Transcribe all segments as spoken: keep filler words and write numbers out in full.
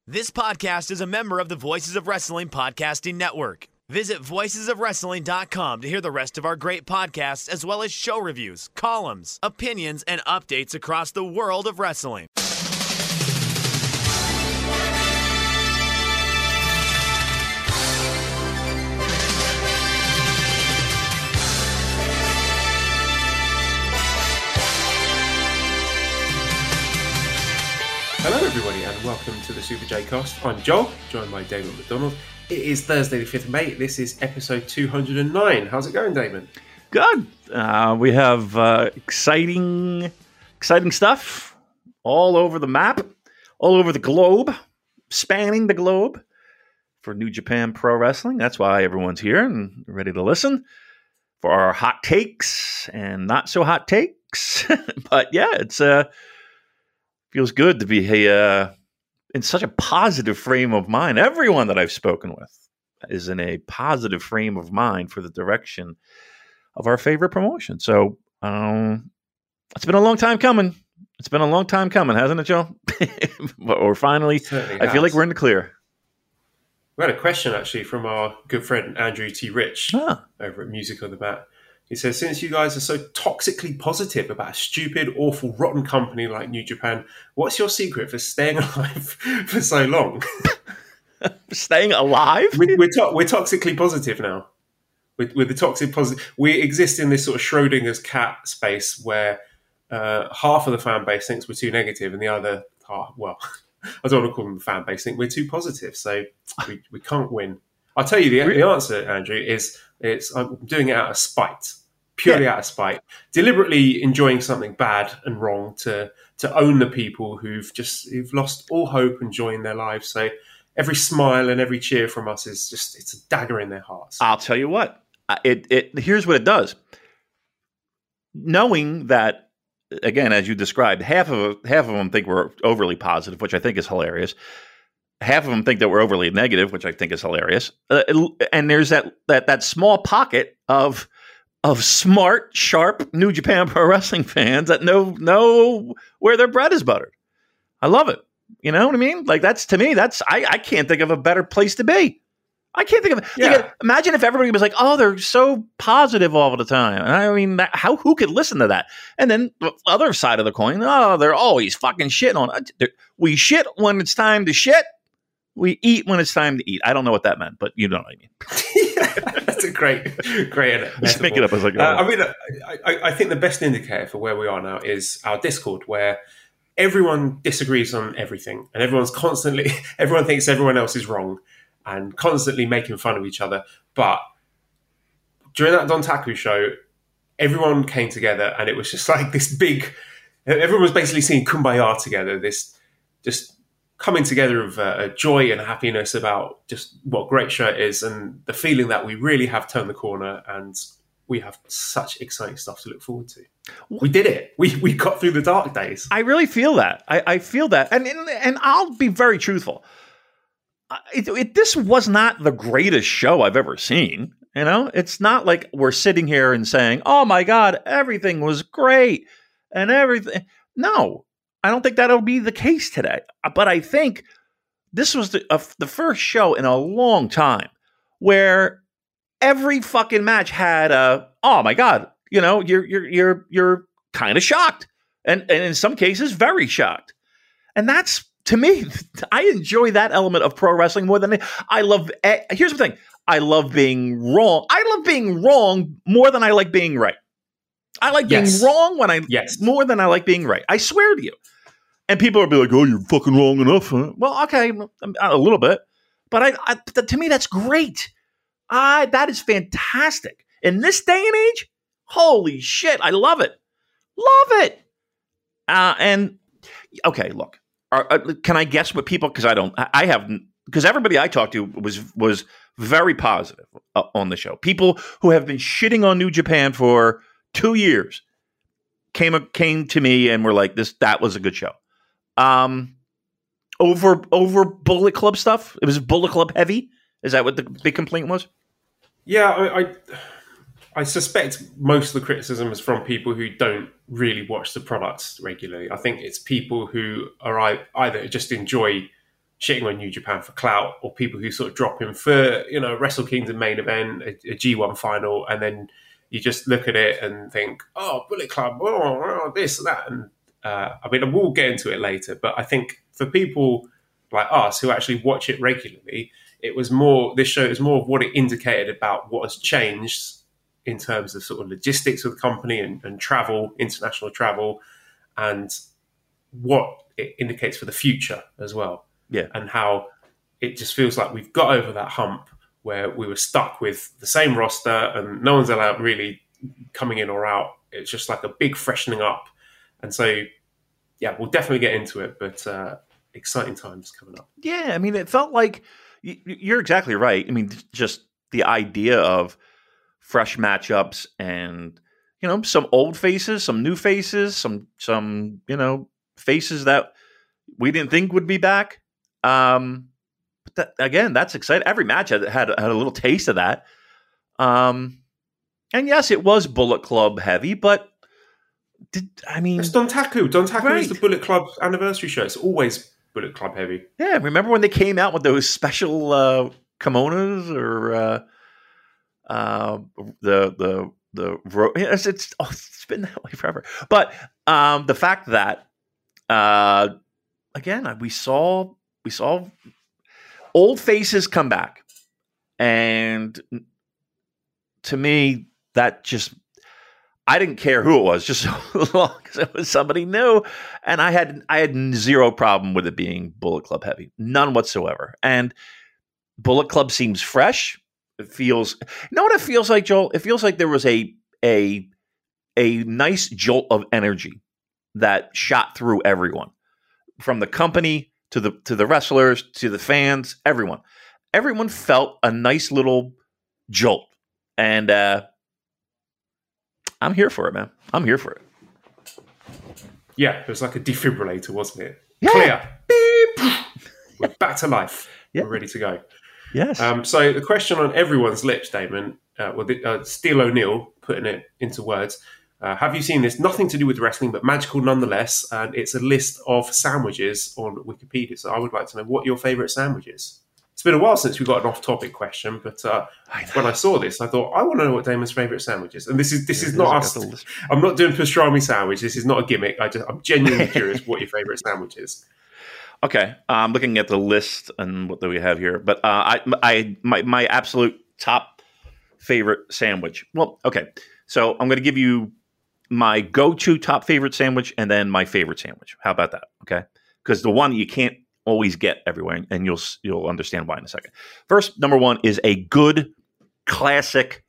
This podcast is a member of the Voices of Wrestling Podcasting Network. Visit voices of wrestling dot com to hear the rest of our great podcasts, as well as show reviews, columns, opinions, and updates across the world of wrestling. Hello everybody and welcome to the Super J Cast. I'm Joel, joined by Damon McDonald. It is Thursday the fifth of May. This is episode two hundred nine. How's it going, Damon? Good. Uh, we have uh, exciting, exciting stuff all over the map, all over the globe, spanning the globe for New Japan Pro Wrestling. That's why everyone's here and ready to listen for our hot takes and not so hot takes. But yeah, it's uh, feels good to be uh, in such a positive frame of mind. Everyone that I've spoken with is in a positive frame of mind for the direction of our favorite promotion. So um, it's been a long time coming. It's been a long time coming, hasn't it, Joe? But we're finally, I feel like we're in the clear. We had a question actually from our good friend Andrew T. Rich ah. over at Music on the Mat. He says, since you guys are so toxically positive about a stupid, awful, rotten company like New Japan, what's your secret for staying alive for so long? Staying alive? we, we're, to- we're toxically positive now. With, with the toxic positive, we exist in this sort of Schrodinger's cat space where uh, half of the fan base thinks we're too negative, and the other half, well, I don't want to call them the fan base, think we're too positive. So we, we can't win. I'll tell you the, the answer, Andrew, is it's I'm doing it out of spite. Purely yeah. out of spite, deliberately enjoying something bad and wrong to to own the people who've just who've lost all hope and joy in their lives. So every smile and every cheer from us is just it's a dagger in their hearts. I'll tell you what, it it here's what it does. Knowing that, again, as you described, half of half of them think we're overly positive, which I think is hilarious. Half of them think that we're overly negative, which I think is hilarious. Uh, and there's that that that small pocket of of smart, sharp New Japan Pro Wrestling fans that know know where their bread is buttered. I love it. You know what I mean? Like that's to me, that's I, I can't think of a better place to be. I can't think of it. Yeah. Like, imagine if everybody was like, "Oh, they're so positive all the time." And I mean, that, how who could listen to that? And then the other side of the coin, oh, they're always fucking shitting on it. We shit when it's time to shit. We eat when it's time to eat. I don't know what that meant, but you know what I mean. That's a great, great metaphor. Just make it up as I go. Uh, I mean, I, I, I think the best indicator for where we are now is our Discord, where everyone disagrees on everything, and everyone's constantly, everyone thinks everyone else is wrong, and constantly making fun of each other. But during that Dontaku show, everyone came together, and it was just like this big. Everyone was basically singing "Kumbaya" together. This just. coming together of uh, joy and happiness about just what great show it is and the feeling that we really have turned the corner and we have such exciting stuff to look forward to. We did it. We we got through the dark days. I really feel that. I, I feel that. And, and and I'll be very truthful. It, it, this was not the greatest show I've ever seen. You know, it's not like we're sitting here and saying, oh, my God, everything was great and everything. No. I don't think that'll be the case today, but I think this was the, uh, the first show in a long time where every fucking match had a, oh my God, you know, you're, you're, you're, you're kind of shocked and, and in some cases very shocked. And that's, to me, I enjoy that element of pro wrestling more than I love. Uh, here's the thing. I love being wrong. I love being wrong more than I like being right. I like being yes. wrong when I yes. more than I like being right. I swear to you. And people will be like, "Oh, you're fucking wrong enough." Huh? Well, okay, a little bit, but I, I to me that's great. I that is fantastic in this day and age. Holy shit, I love it, love it. Uh, and okay, look, are, uh, can I guess what people? Because I don't. I have because everybody I talked to was was very positive uh, on the show. People who have been shitting on New Japan for two years came came to me and were like, "This that was a good show." Um, over over Bullet Club stuff. It was Bullet Club heavy. Is that what the big complaint was? Yeah, I, I I suspect most of the criticism is from people who don't really watch the products regularly. I think it's people who are either just enjoy shitting on New Japan for clout, or people who sort of drop him for, you know, Wrestle Kingdom main event, a, a G one final, and then you just look at it and think, oh, Bullet Club, oh, oh this, that. And uh, I mean, we'll get into it later, but I think for people like us who actually watch it regularly, it was more, this show is more of what it indicated about what has changed in terms of sort of logistics of the company and, and travel, international travel, and what it indicates for the future as well. Yeah. And how it just feels like we've got over that hump where we were stuck with the same roster and no one's allowed really coming in or out. It's just like a big freshening up. And so, yeah, we'll definitely get into it, but uh, exciting times coming up. Yeah, I mean, it felt like you're exactly right. I mean, just the idea of fresh matchups and, you know, some old faces, some new faces, some, some, you know, faces that we didn't think would be back. Um, but that, again, that's exciting. Every match had, had had a little taste of that. Um, and yes, it was Bullet Club heavy, but did I mean it's Dontaku? Dontaku right. is the Bullet Club anniversary show. It's always Bullet Club heavy. Yeah, remember when they came out with those special uh, kimonos or uh, uh, the the the ro- it's, it's oh, it's been that way forever. But um, the fact that uh, again we saw. We saw old faces come back. And to me, that just, I didn't care who it was, just so long as it was somebody new. And I had I had zero problem with it being Bullet Club heavy. None whatsoever. And Bullet Club seems fresh. It feels, you know what it feels like, Joel? It feels like there was a a a nice jolt of energy that shot through everyone. From the company to the to the wrestlers, to the fans, everyone. Everyone felt a nice little jolt. And uh, I'm here for it, man. I'm here for it. Yeah, it was like a defibrillator, wasn't it? Yeah. Clear. Beep. We're back to life. Yeah. We're ready to go. Yes. Um, so the question on everyone's lips, Damon, uh, well, the, uh, Steel O'Neill, putting it into words, Uh, have you seen this? Nothing to do with wrestling, but magical nonetheless. And it's a list of sandwiches on Wikipedia. So I would like to know what your favourite sandwich is. It's been a while since we got an off-topic question, but uh, I when I saw this, I thought I want to know what Damon's favourite sandwich is. And this is this yeah, is not us. I'm not doing pastrami sandwich. This is not a gimmick. I just I'm genuinely curious what your favourite sandwich is. Okay, I'm looking at the list and what do we have here. But uh, I, I, my, my absolute top favorite sandwich. Well, okay, so I'm going to give you my go-to top favorite sandwich and then my favorite sandwich. How about that? Okay, because the one you can't always get everywhere, and you'll you'll understand why in a second. First, number one is a good classic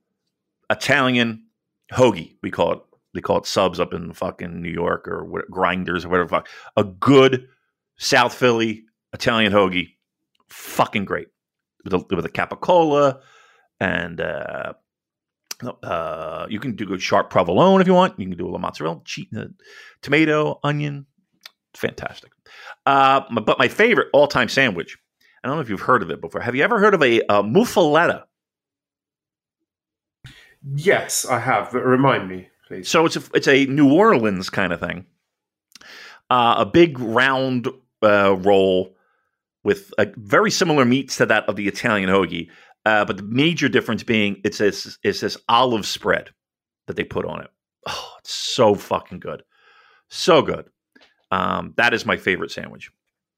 Italian hoagie. We call it. They call it subs up in fucking New York or what, grinders or whatever. Fuck. A good South Philly Italian hoagie, fucking great with a, with a capicola, and uh, uh, you can do a sharp provolone if you want. You can do a little mozzarella, cheese, uh, tomato, onion, fantastic. Uh, but my favorite all time sandwich. I don't know if you've heard of it before. Have you ever heard of a, a muffaletta? Yes, I have. But remind me, please. So it's a, it's a New Orleans kind of thing. Uh, a big round uh, roll with a very similar meats to that of the Italian hoagie. Uh, but the major difference being it's this, it's this olive spread that they put on it. Oh, it's so fucking good. So good. Um, that is my favorite sandwich.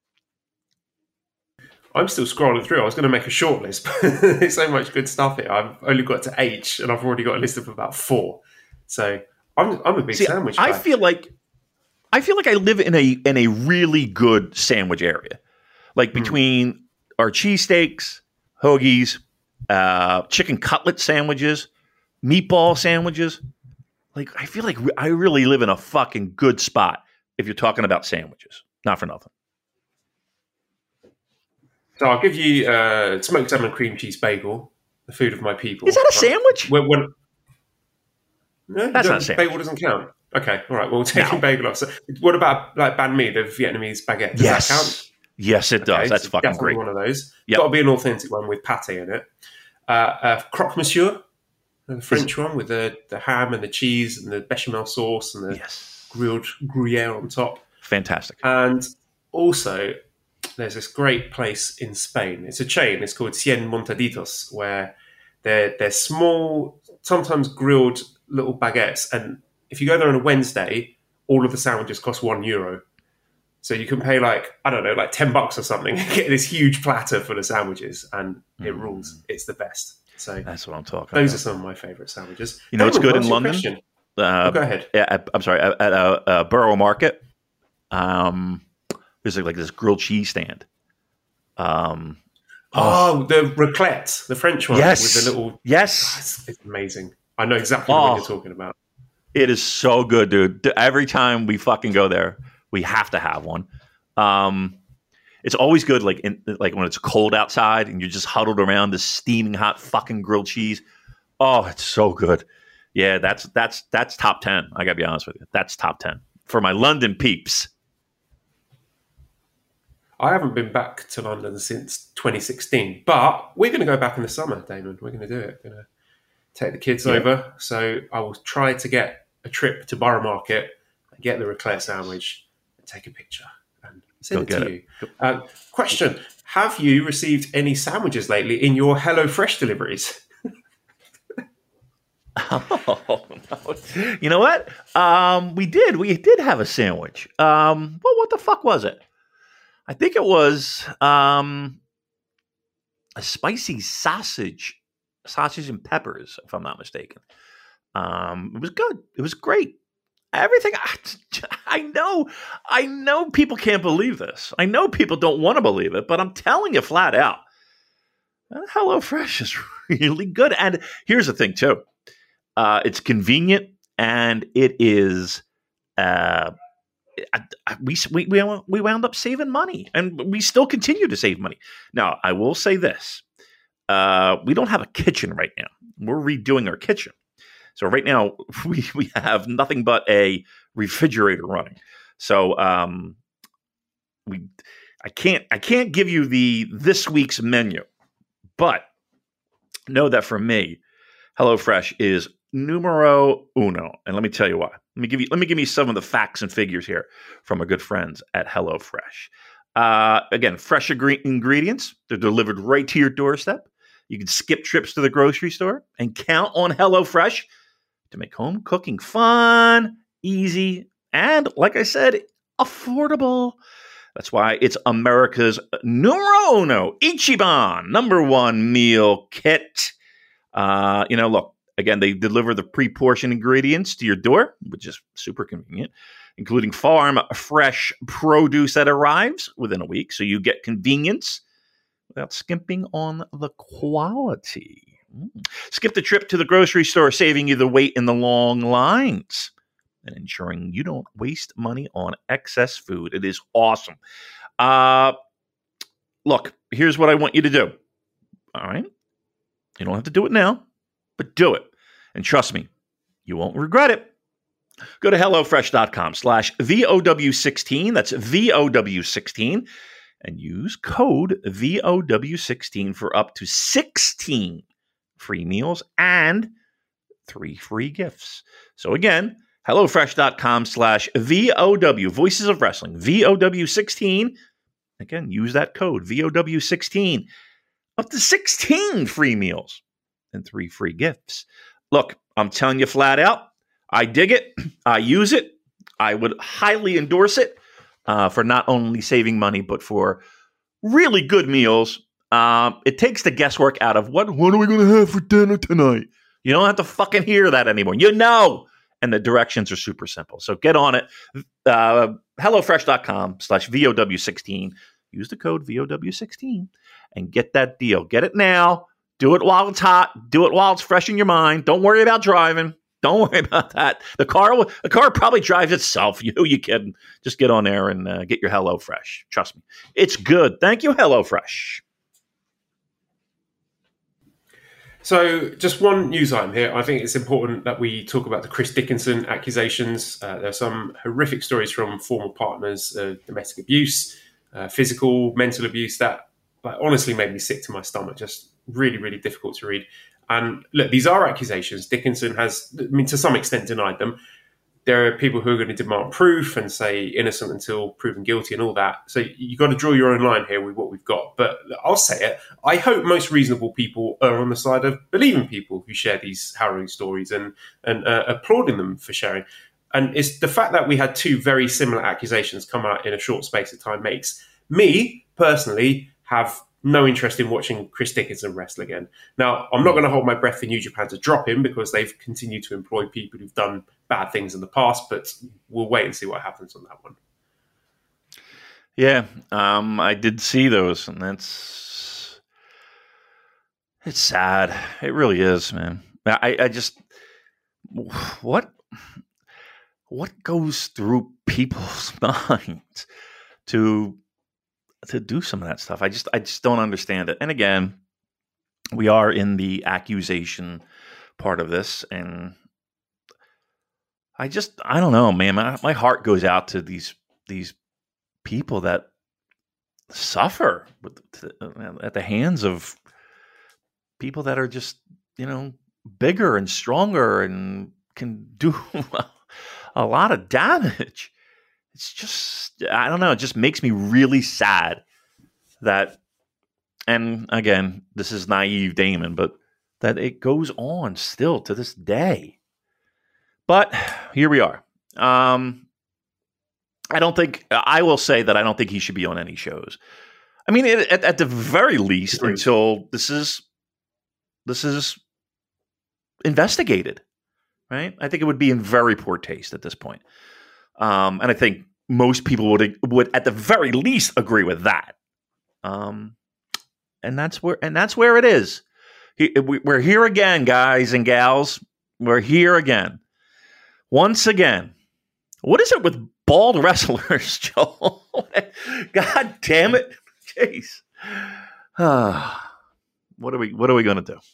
I'm still scrolling through. I was going to make a short list, but there's so much good stuff here. I've only got to H, and I've already got a list of about four. So I'm I'm a big See, sandwich I guy. feel like I feel like I live in a in a really good sandwich area, like between mm. our cheesesteaks, hoagies, uh, chicken cutlet sandwiches, meatball sandwiches. Like I feel like I really live in a fucking good spot if you're talking about sandwiches. Not for nothing. So I'll give you uh, smoked salmon cream cheese bagel, the food of my people. Is that a sandwich? When, when, no, that's not a sandwich. Bagel doesn't count. Okay, all right. Well, we're taking no. bagel off. So what about like banh mi, the Vietnamese baguette? Does yes. that count? Yes, it does. Okay, that's so fucking definitely great. One of those. Yep. Got to be an authentic one with pate in it. Uh, uh, croque monsieur, the French one with the, the ham and the cheese and the bechamel sauce and the yes. grilled Gruyere on top. Fantastic. And also, there's this great place in Spain. It's a chain. It's called Cien Montaditos, where they're they're small, sometimes grilled little baguettes. And if you go there on a Wednesday, all of the sandwiches cost one euro. So you can pay like, I don't know, like ten bucks or something and get this huge platter full of sandwiches, and it mm. rules. It's the best. So that's what I'm talking those about. are some of my favourite sandwiches. You know what's good in London? Uh, oh, go ahead. At, I'm sorry, at, at a, a Borough Market, um, there's like, like this grilled cheese stand. Um, oh, oh, the raclette, the French one. Yes. With the little... Yes. Oh, it's, it's amazing. I know exactly oh, what you're talking about. It is so good, dude. Every time we fucking go there, we have to have one. Um, it's always good, like in, like when it's cold outside and you're just huddled around this steaming hot fucking grilled cheese. Oh, it's so good. Yeah, that's that's that's top ten. I gotta be honest with you. That's top ten for my London peeps. I haven't been back to London since twenty sixteen, but we're going to go back in the summer, Damon. We're going to do it. We're going to take the kids yeah. over. So I will try to get a trip to Borough Market and get the raclette sandwich and take a picture and send Go it to it. you. Uh, question: have you received any sandwiches lately in your HelloFresh deliveries? Oh, no. You know what? Um, we did. We did have a sandwich. Um, well, what the fuck was it? I think it was um, a spicy sausage, sausage and peppers, if I'm not mistaken. Um, it was good. It was great. Everything. I, I know. I know people can't believe this. I know people don't want to believe it, but I'm telling you flat out, HelloFresh is really good. And here's the thing, too. Uh, it's convenient, and it is. Uh, I, I, we we we wound up saving money, and we still continue to save money. Now, I will say this: uh, we don't have a kitchen right now. We're redoing our kitchen, so right now we we have nothing but a refrigerator running. So um, we I can't I can't give you the this week's menu, but know that for me, HelloFresh is numero uno, and let me tell you why. Let me give you let me give you some of the facts and figures here from our good friends at HelloFresh. Uh, again, fresh agree- ingredients. They're delivered right to your doorstep. You can skip trips to the grocery store and count on HelloFresh to make home cooking fun, easy, and, like I said, affordable. That's why it's America's numero uno, Ichiban, number one meal kit. Uh, you know, look. Again, they deliver the pre-portioned ingredients to your door, which is super convenient, including farm fresh produce that arrives within a week. So you get convenience without skimping on the quality. Mm. Skip the trip to the grocery store, saving you the wait in the long lines and ensuring you don't waste money on excess food. It is awesome. Uh, look, here's what I want you to do. All right? You don't have to do it now, but do it. And trust me, you won't regret it. Go to HelloFresh.com slash V O W sixteen. That's V O W sixteen. And use code V O W sixteen for up to sixteen free meals and three free gifts. So again, HelloFresh.com slash V O W, Voices of Wrestling, V O W sixteen. Again, use that code V O W sixteen. Up to sixteen free meals and three free gifts. Look, I'm telling you flat out, I dig it. I use it. I would highly endorse it uh, for not only saving money, but for really good meals. Um, it takes the guesswork out of what, what are we going to have for dinner tonight? You don't have to fucking hear that anymore. You know. And the directions are super simple. So get on it. Uh, HelloFresh.com slash V O W sixteen. Use the code V O W sixteen and get that deal. Get it now. Do it while it's hot. Do it while it's fresh in your mind. Don't worry about driving. Don't worry about that. The car will, the car probably drives itself. You, you kidding? Just get on there and uh, get your HelloFresh. Trust me. It's good. Thank you, HelloFresh. So just one news item here. I think it's important that we talk about the Chris Dickinson accusations. Uh, there are some horrific stories from former partners of domestic abuse, uh, physical, mental abuse that like, honestly made me sick to my stomach. Just really, really difficult to read. And look, these are accusations. Dickinson has, I mean, to some extent denied them. there are people who are going to demand proof and say innocent until proven guilty and all that. So you've got to draw your own line here with what we've got. But I'll say it. I hope most reasonable people are on the side of believing people who share these harrowing stories and, and uh, applauding them for sharing. And it's the fact that we had two very similar accusations come out in a short space of time makes me personally have no interest in watching Chris Dickinson wrestle again. Now, I'm not going to hold my breath for New Japan to drop him because they've continued to employ people who've done bad things in the past, but we'll wait and see what happens on that one. Yeah, um, I did see those, and that's it's sad. It really is, man. I, I just what what goes through people's minds to to do some of that stuff. I just I just don't understand it. And again, we are in the accusation part of this, and I just I don't know, man. My, my heart goes out to these these people that suffer with, at the hands of people that are just, you know, bigger and stronger and can do a lot of damage. It's just, I don't know, it just makes me really sad that, and again, this is naive Damon, but that it goes on still to this day. But here we are. Um, I don't think, I will say that I don't think he should be on any shows. I mean, it, at, at the very least, until this is, this is investigated, right? I think it would be in very poor taste at this point. Um, and I think most people would would at the very least agree with that. Um, and that's where and that's where it is. He, we, we're here again, guys and gals. We're here again. Once again. What is it with bald wrestlers, Joel? God damn it. Jeez. what are we what are we gonna do?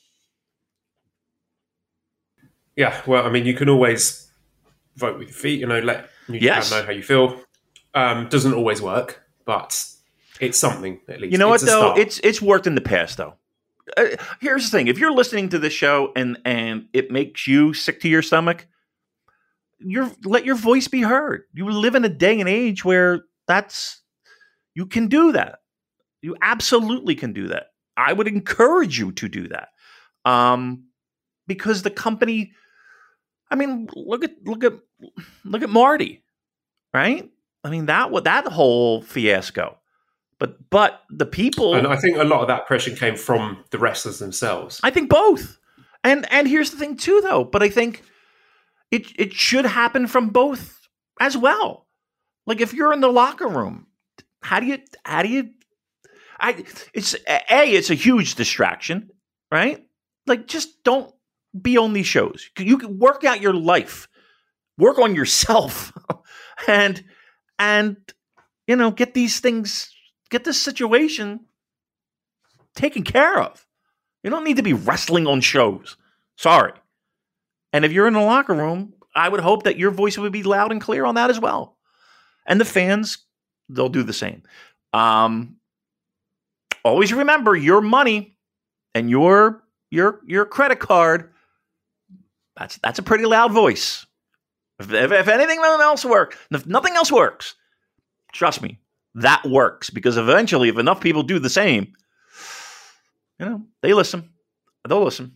Yeah, well, I mean, you can always vote with your feet, you know, let New Japan yes. know how you feel. Um, doesn't always work, but it's something at least. You know it's what, though? Start. It's it's worked in the past, though. Uh, here's the thing. If you're listening to this show and, and it makes you sick to your stomach, you're, let your voice be heard. You live in a day and age where that's you can do that. You absolutely can do that. I would encourage you to do that. Um, because the company... I mean, look at look at look at Marty, right? I mean that that whole fiasco, but but the people, and I think a lot of that pressure came from the wrestlers themselves. I think both, and and here's the thing too, though. But I think it it should happen from both as well. Like if you're in the locker room, how do you how do you? I it's a it's a huge distraction, right? Like just don't. Be on these shows. You can work out your life, work on yourself, and and you know get these things, get this situation taken care of. You don't need to be wrestling on shows. Sorry. And if you're in the locker room, I would hope that your voice would be loud and clear on that as well. And the fans, they'll do the same. Um, always remember your money and your your your credit card. That's that's a pretty loud voice. If, if, if anything else works, if nothing else works, trust me, that works. Because eventually, if enough people do the same, you know, they listen. They'll listen.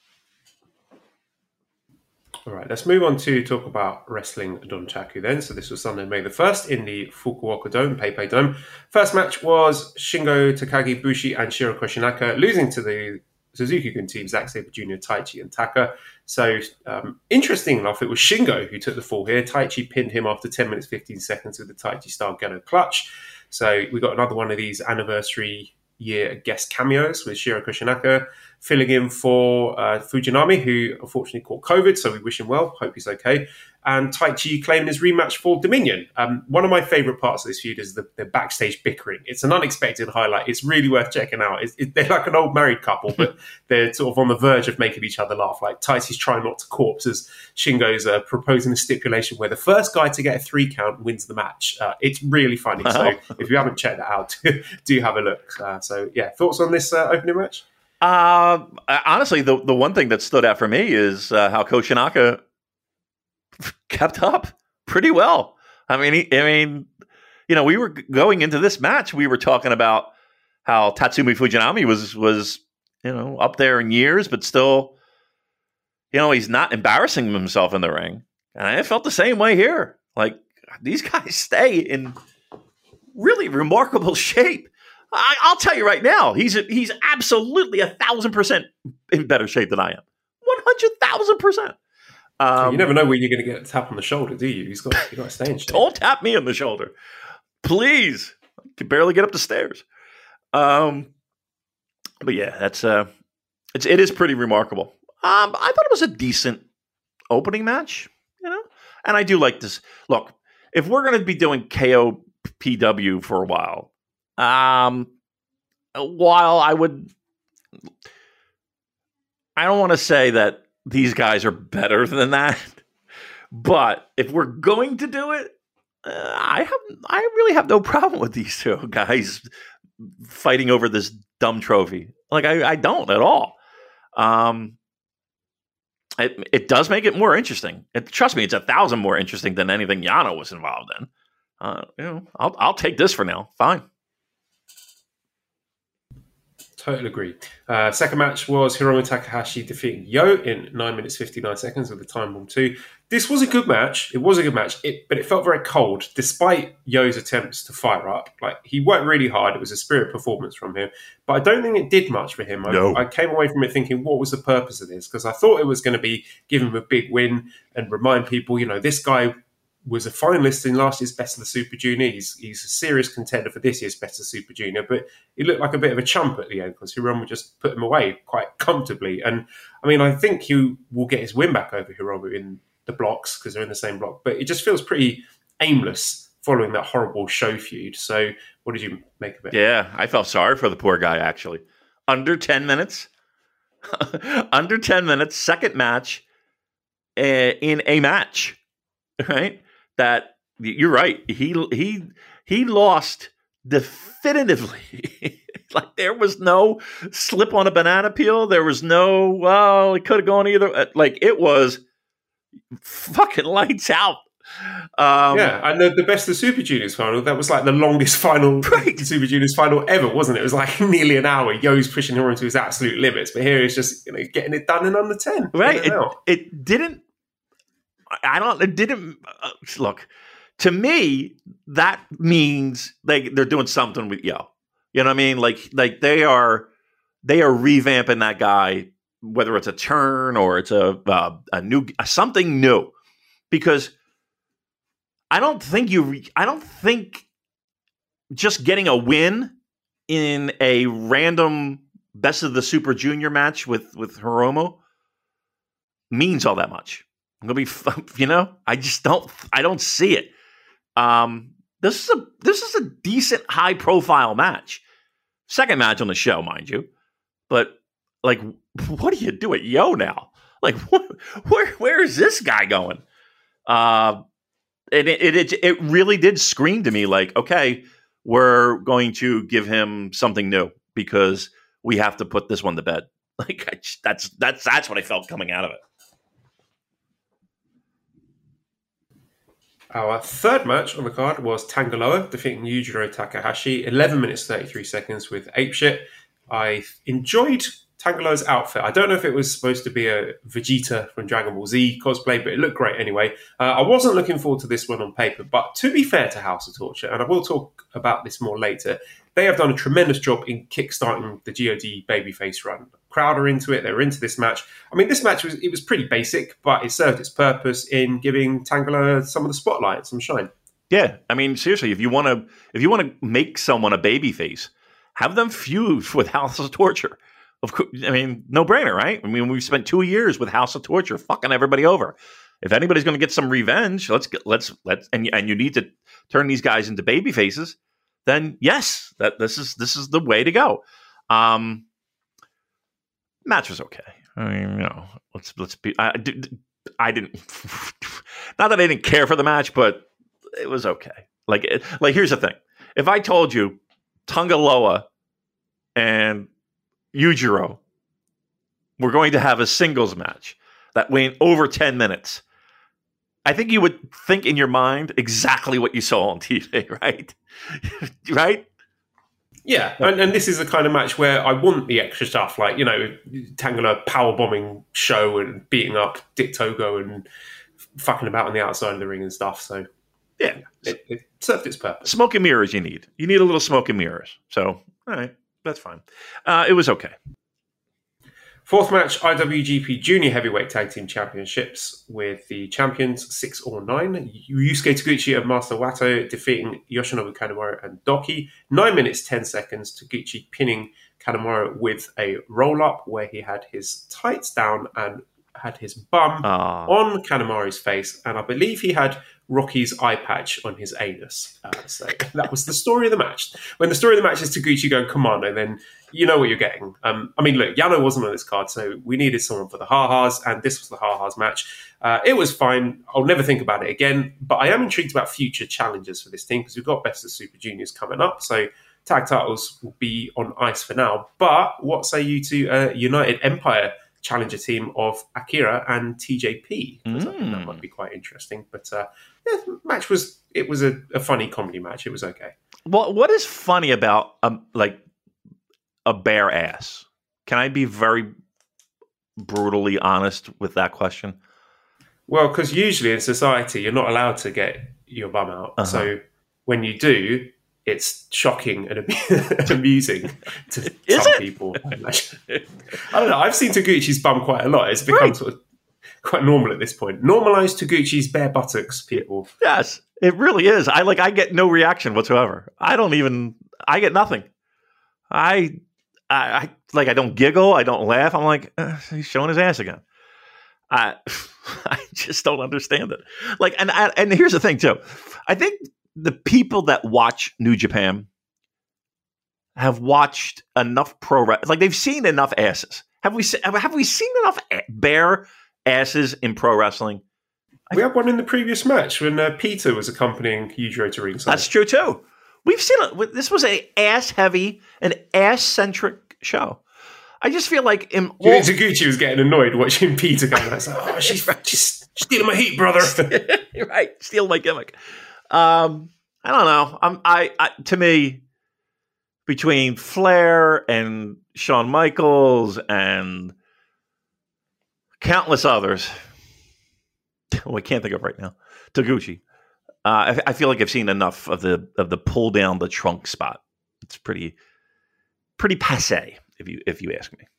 All right, let's move on to talk about Wrestling Dontaku then. So this was Sunday, May the first in the Fukuoka Dome, PayPay Dome. First match was Shingo Takagi, Bushi, and Shiro Koshinaka losing to the Suzuki-gun team, Zack Sabre Junior, Taichi, and Taka. So, um, interesting enough, it was Shingo who took the fall here. Taichi pinned him after ten minutes, fifteen seconds with the Taichi-style Geno clutch. So, we got another one of these anniversary year guest cameos with Shiro Koshinaka filling in for uh, Fujinami, who unfortunately caught COVID, so we wish him well. Hope he's okay. And Taichi claiming his rematch for Dominion. Um, one of my favourite parts of this feud is the, the backstage bickering. It's an unexpected highlight. It's really worth checking out. It's, it, they're like an old married couple, but they're sort of on the verge of making each other laugh. Like Taichi's trying not to corpse as Shingo's uh, proposing a stipulation where the first guy to get a three count wins the match. Uh, it's really funny. Wow. So if you haven't checked that out, do have a look. Uh, so yeah, thoughts on this uh, opening match? Uh, honestly, the the one thing that stood out for me is uh, how Koshinaka kept up pretty well. I mean, he, I mean, you know, we were going into this match, we were talking about how Tatsumi Fujinami was was you know up there in years, but still, you know, he's not embarrassing himself in the ring. And I felt the same way here. Like, these guys stay in really remarkable shape. I, I'll tell you right now, he's he's absolutely a thousand percent in better shape than I am. One hundred thousand percent. Um, you never know when you're going to get a tap on the shoulder, do you? He's got, he's got to stay in shape. Don't tap me on the shoulder, please. I can barely get up the stairs. Um, but yeah, that's uh, it's it is pretty remarkable. Um, I thought it was a decent opening match, you know, and I do like this. Look, if we're going to be doing K O P W for a while, um, while I would, I don't want to say that these guys are better than that, but if we're going to do it, uh, I have I really have no problem with these two guys fighting over this dumb trophy. Like, I, I don't at all. Um, it it does make it more interesting. It, trust me, it's a thousand more interesting than anything Yano was involved in. Uh, you know, I'll I'll take this for now. Fine. Totally agree. Uh, second match was Hiromu Takahashi defeating Yo in nine minutes fifty-nine seconds with the time bomb two. This was a good match. It was a good match, it, but it felt very cold despite Yo's attempts to fire up. Like, he worked really hard. It was a spirit performance from him, but I don't think it did much for him. I, no. I came away from it thinking, what was the purpose of this? Because I thought it was going to be give him a big win and remind people, you know, this guy was a finalist in last year's Best of the Super Junior. He's, he's a serious contender for this year's Best of the Super Junior, but he looked like a bit of a chump at the end because Hiromu just put him away quite comfortably. And I mean, I think he will get his win back over Hiromu in the blocks because they're in the same block, but it just feels pretty aimless following that horrible show feud. So what did you make of it? Yeah, I felt sorry for the poor guy, actually. Under ten minutes. Under ten minutes, second match uh, in a match, right? That you're right. He he he lost definitively. Like, there was no slip on a banana peel. There was no, well, it could have gone either. Like, it was fucking lights out. Um, yeah, and the, the Best of Super Juniors final, that was like the longest final right. Super Juniors final ever, wasn't it? It was like nearly an hour. Yo's pushing him to his absolute limits, but here he's just, you know, getting it done in under ten. Right. It, it didn't. I don't. It didn't. Uh, look, to me, that means they they're doing something with Yo. You know what I mean? Like like they are they are revamping that guy, whether it's a turn or it's a uh, a new something new, because I don't think you. I don't think just getting a win in a random Best of the Super Junior match with with Hiromu means all that much. I'm gonna be, you know, I just don't, I don't see it. Um, this is a, this is a decent high profile match. Second match on the show, mind you. But like, what do you do at Yo now? Like, what, where, where is this guy going? Uh, and it, it, it really did scream to me like, okay, we're going to give him something new because we have to put this one to bed. Like, I just, that's, that's, that's what I felt coming out of it. Our third match on the card was Tanga Loa defeating Yujiro Takahashi, eleven minutes thirty-three seconds with Apeshit. I enjoyed Tanga Loa's outfit. I don't know if it was supposed to be a Vegeta from Dragon Ball Z cosplay, but it looked great anyway. Uh, I wasn't looking forward to this one on paper, but to be fair to House of Torture, and I will talk about this more later, they have done a tremendous job in kickstarting the G O D babyface run. Crowd are into it. They were into this match. I mean, this match was it was pretty basic, but it served its purpose in giving Tanga Loa some of the spotlight, some shine. Yeah, I mean, seriously, if you want to, if you want to make someone a babyface, have them feud with House of Torture. Of course, I mean, no brainer, right? I mean, we've spent two years with House of Torture, fucking everybody over. If anybody's going to get some revenge, let's get, let's let's and and you need to turn these guys into baby faces. Then yes, that this is this is the way to go. Um, match was okay. I mean, you know, let's let's be. I, I didn't. Not that I didn't care for the match, but it was okay. Like like here's the thing: if I told you Tanga Loa and Yujiro were going to have a singles match that went over ten minutes, I think you would think in your mind exactly what you saw on T V, right? Right? Yeah, and, and this is the kind of match where I want the extra stuff, like, you know, Tangela powerbombing Show and beating up Dick Togo and fucking about on the outside of the ring and stuff. So, yeah, it, it served its purpose. Smoke and mirrors you need. You need a little smoke and mirrors. So, all right, that's fine. Uh, it was okay. Fourth match, I W G P Junior Heavyweight Tag Team Championships with the champions six or nine. Yusuke Taguchi and Master Wato defeating Yoshinobu Kanemaru and Doki. Nine minutes, ten seconds. Taguchi pinning Kanemaru with a roll-up where he had his tights down and had his bum Aww. on Kanemaru's face. And I believe he had Rocky's eye patch on his anus. Uh, so that was the story of the match. When the story of the match is Taguchi going Commando, then you know what you're getting. Um, I mean, look, Yano wasn't on this card, so we needed someone for the ha-has, and this was the ha-has match. Uh, it was fine. I'll never think about it again, but I am intrigued about future challenges for this team because we've got Best of Super Juniors coming up, so tag titles will be on ice for now. But what say you to a United Empire challenger team of Akira and T J P? Because mm. I think that might be quite interesting. But uh, yeah, the match was it was a, a funny comedy match. It was okay. Well, what is funny about um, like a bare ass? Can I be very brutally honest with that question? Well, because usually in society you're not allowed to get your bum out. Uh-huh. So when you do, it's shocking and amusing to Is some it? people. I don't know. I've seen Taguchi's bum quite a lot. It's become Right. sort of quite normal at this point. Normalize Taguchi's bare buttocks, people. Yes, it really is. I like. I get no reaction whatsoever. I don't even. I get nothing. I, I, I like. I don't giggle. I don't laugh. I'm like, uh, he's showing his ass again. I, I just don't understand it. Like, and and here's the thing too. I think the people that watch New Japan have watched enough pro wrestling. Like, they've seen enough asses. Have we? se- Have we seen enough a- bare asses in pro wrestling? We had one in the previous match when uh, Peter was accompanying Yujiro to ringside. That's true too. We've seen it. This was a ass heavy, an ass centric show. I just feel like in Do you all, think Taguchi was getting annoyed watching Peter going like, oh, she's, she's stealing my heat, brother. right, steal my gimmick. Um, I don't know. I'm, I, I to me, between Flair and Shawn Michaels and countless others, well, I can't think of right now, Taguchi. Uh, I, I feel like I've seen enough of the of the pull down the trunk spot. It's pretty pretty passe, if you if you ask me.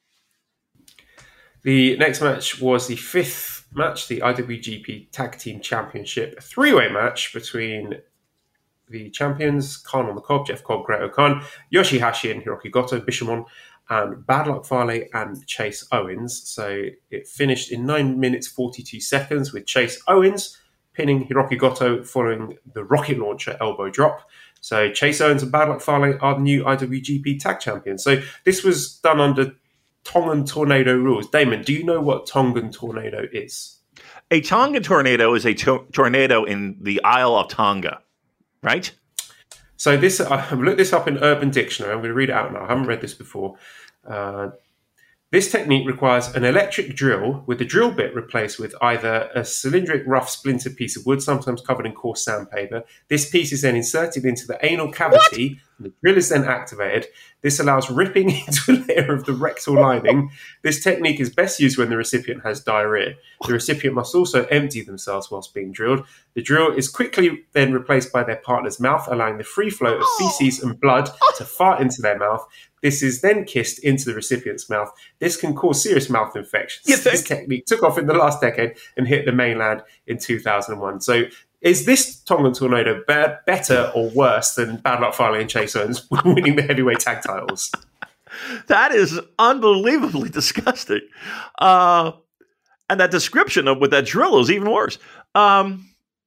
The next match was the fifth match, the I W G P Tag Team Championship three-way match between the champions, Khan on the Cobb, Jeff Cobb, Great Khan, Yoshihashi and Hiroki Goto, Bishamon, and Bad Luck Fale and Chase Owens. So it finished in nine minutes, forty-two seconds with Chase Owens pinning Hiroki Goto following the rocket launcher elbow drop. So Chase Owens and Bad Luck Fale are the new I W G P Tag Champions. So this was done under Tongan Tornado rules. Damon, do you know what Tongan Tornado is? A Tongan tornado is a to- tornado in the Isle of Tonga, right? So this, I've looked this up in Urban Dictionary. I'm going to read it out now. I haven't read this before. Uh, this technique requires an electric drill with the drill bit replaced with either a cylindric rough splintered piece of wood, sometimes covered in coarse sandpaper. This piece is then inserted into the anal cavity. And the drill is then activated. This allows ripping into a layer of the rectal lining. This technique is best used when the recipient has diarrhea. The recipient must also empty themselves whilst being drilled. The drill is quickly then replaced by their partner's mouth, allowing the free flow of feces and blood to fart into their mouth. This is then kissed into the recipient's mouth. This can cause serious mouth infections. You think? This technique took off in the last decade and hit the mainland in two thousand one. So is this Tongan Tornado be- better or worse than Bad Luck Fale and Chase Owens winning the heavyweight tag titles? That is unbelievably disgusting. Uh, and that description of with that drill is even worse. Um,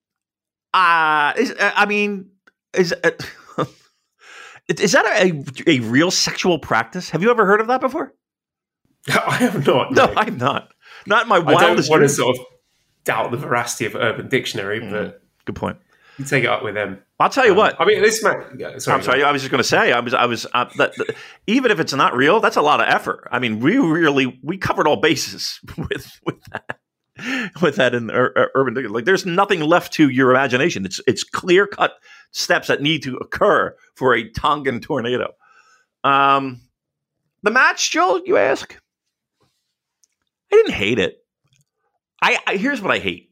uh, is, I mean, is uh, is that a, a real sexual practice? Have you ever heard of that before? I have not. No, No, I'm not. Not in my I don't wildest want to dreams. sort of doubt the veracity of Urban Dictionary, but Good point. you take it up with them. I'll tell you Um, what. I mean, this match. Yeah, sorry, I'm sorry. I was just going to say. I was. I was. Uh, that, that, even if it's not real, that's a lot of effort. I mean, we really we covered all bases with with that. with that in Ur- Ur- Urban Dictionary. Like, there's nothing left to your imagination. It's it's clear cut steps that need to occur for a Tongan tornado. Um, the match, Joel, you ask? I didn't hate it. I, I here's what I hate.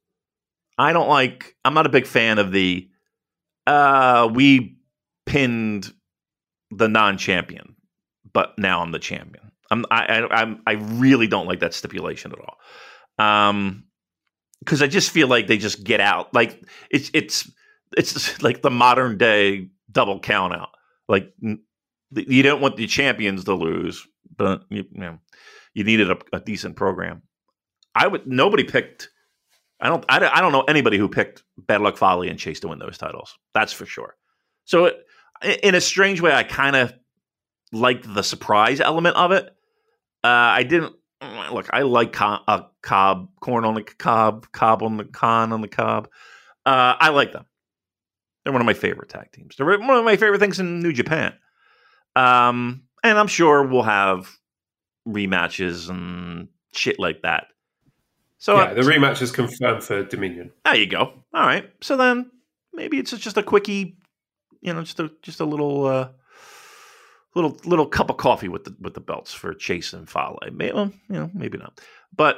I don't like. I'm not a big fan of the. Uh, we pinned the non-champion, but now I'm the champion. I'm. I. I I'm, I really don't like that stipulation at all. Um, because I just feel like they just get out. Like it's it's it's like the modern day double count out. Like you don't want the champions to lose, but you, you know you needed a, a decent program. I would. Nobody picked. I don't. I, I don't know anybody who picked Bad Luck Fale and Chase to win those titles. That's for sure. So, it, in a strange way, I kind of liked the surprise element of it. Uh, I didn't look. I like co- uh, Cobb, corn on the cob, cob on the con on the cob. Uh, I like them. They're one of my favorite tag teams. They're one of my favorite things in New Japan. Um, and I'm sure we'll have rematches and shit like that. So yeah, the rematch is confirmed for Dominion. There you go. All right. So then maybe it's just a quickie, you know, just a just a little uh, little little cup of coffee with the with the belts for Chase and Fale. Maybe, well, you know, maybe not. But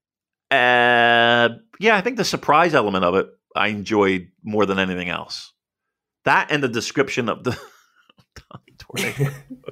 uh, yeah, I think the surprise element of it I enjoyed more than anything else. That and the description of the tornado.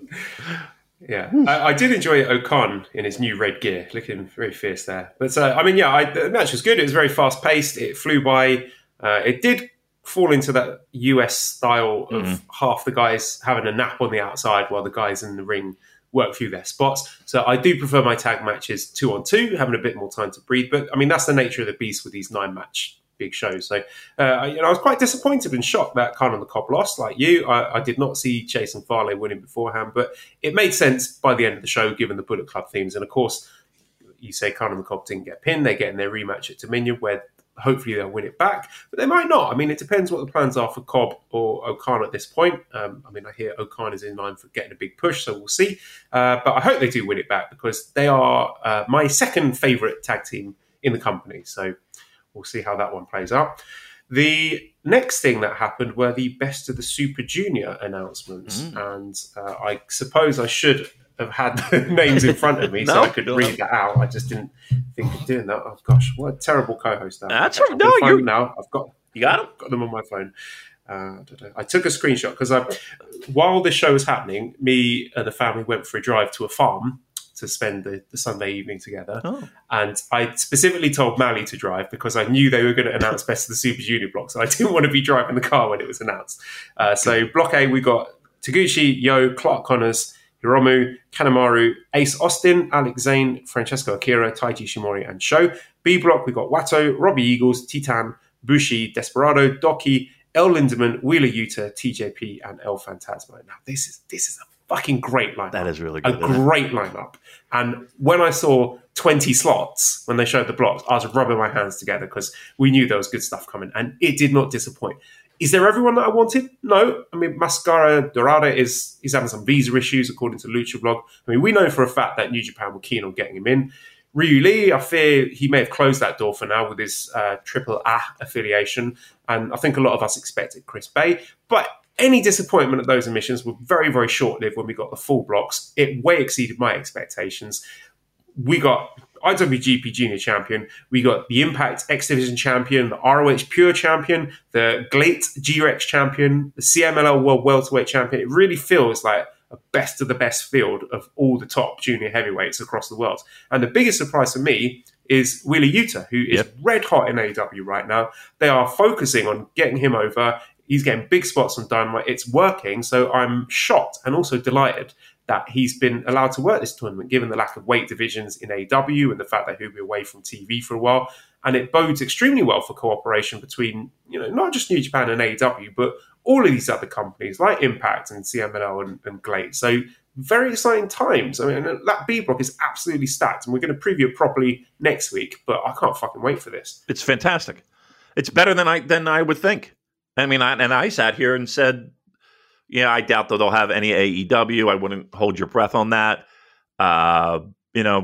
Yeah, I, I did enjoy Ocon in his new red gear, looking very fierce there. But uh, I mean, yeah, I, the match was good. It was very fast paced. It flew by. Uh, it did fall into that U S style of mm. half the guys having a nap on the outside while the guys in the ring work through their spots. So I do prefer my tag matches two on two, having a bit more time to breathe. But I mean, that's the nature of the beast with these nine match big shows. So uh, you know, I was quite disappointed and shocked that Khan on the Cobb lost. Like you, I, I did not see Chase and Fale winning beforehand, but it made sense by the end of the show given the Bullet Club themes. And of course, you say Khan and the Cobb didn't get pinned. They're getting their rematch at Dominion where hopefully they'll win it back, but they might not. I mean, it depends what the plans are for Cobb or O'Khan at this point. Um, I mean, I hear O'Khan is in line for getting a big push, so we'll see. Uh, but I hope they do win it back because they are uh, my second favourite tag team in the company. So we'll see how that one plays out. The next thing that happened were the Best of the Super Junior announcements. Mm. And uh, I suppose I should have had the names in front of me no, so I could read that out. I just didn't think of doing that. Oh, gosh, what a terrible co-host that. That's right. No, you now. I've got, you got them? got them on my phone. Uh, I took a screenshot because I, while this show was happening, me and the family went for a drive to a farm to spend the, the Sunday evening together. Oh. And I specifically told Mally to drive because I knew they were going to announce Best of the Super Junior block. So I didn't want to be driving the car when it was announced. Uh, so block A, we got Taguchi, Yo, Clark Connors, Hiromu, Kanemaru, Ace Austin, Alex Zane, Francesco Akira, Taiji Shimori, and Sho. B block, we got Watto, Robbie Eagles, Titan, Bushi, Desperado, Doki, El Lindemann, Wheeler Yuta, T J P, and El Fantasma. Now, this is this is a fucking great lineup. That is really good. A great it? lineup. And when I saw twenty slots, when they showed the blocks, I was rubbing my hands together because we knew there was good stuff coming. And it did not disappoint. Is there everyone that I wanted? No. I mean, Mascara Dorada is he's having some visa issues, according to Lucha Blog. I mean, we know for a fact that New Japan were keen on getting him in. Ryu Lee, I fear he may have closed that door for now with his uh, Triple A affiliation. And I think a lot of us expected Chris Bay. But any disappointment at those emissions were very, very short-lived when we got the full blocks. It way exceeded my expectations. We got I W G P Junior Champion. We got the Impact X Division Champion, the R O H Pure Champion, the Glate G-Rex Champion, the C M L L World Welterweight Champion. It really feels like a best of the best field of all the top junior heavyweights across the world. And the biggest surprise for me is Wheeler Yuta, who is yep. red hot in A E W right now. They are focusing on getting him over. He's getting big spots on Dynamite. It's working. So I'm shocked and also delighted that he's been allowed to work this tournament, given the lack of weight divisions in A E W and the fact that he'll be away from T V for a while. And it bodes extremely well for cooperation between, you know, not just New Japan and A E W, but all of these other companies like Impact and C M L L and, and Glade. So very exciting times. I mean, that B block is absolutely stacked, and we're going to preview it properly next week. But I can't fucking wait for this. It's fantastic. It's better than I than I would think. I mean, I, and I sat here and said, yeah, I doubt that they'll have any A E W. I wouldn't hold your breath on that. Uh, you know,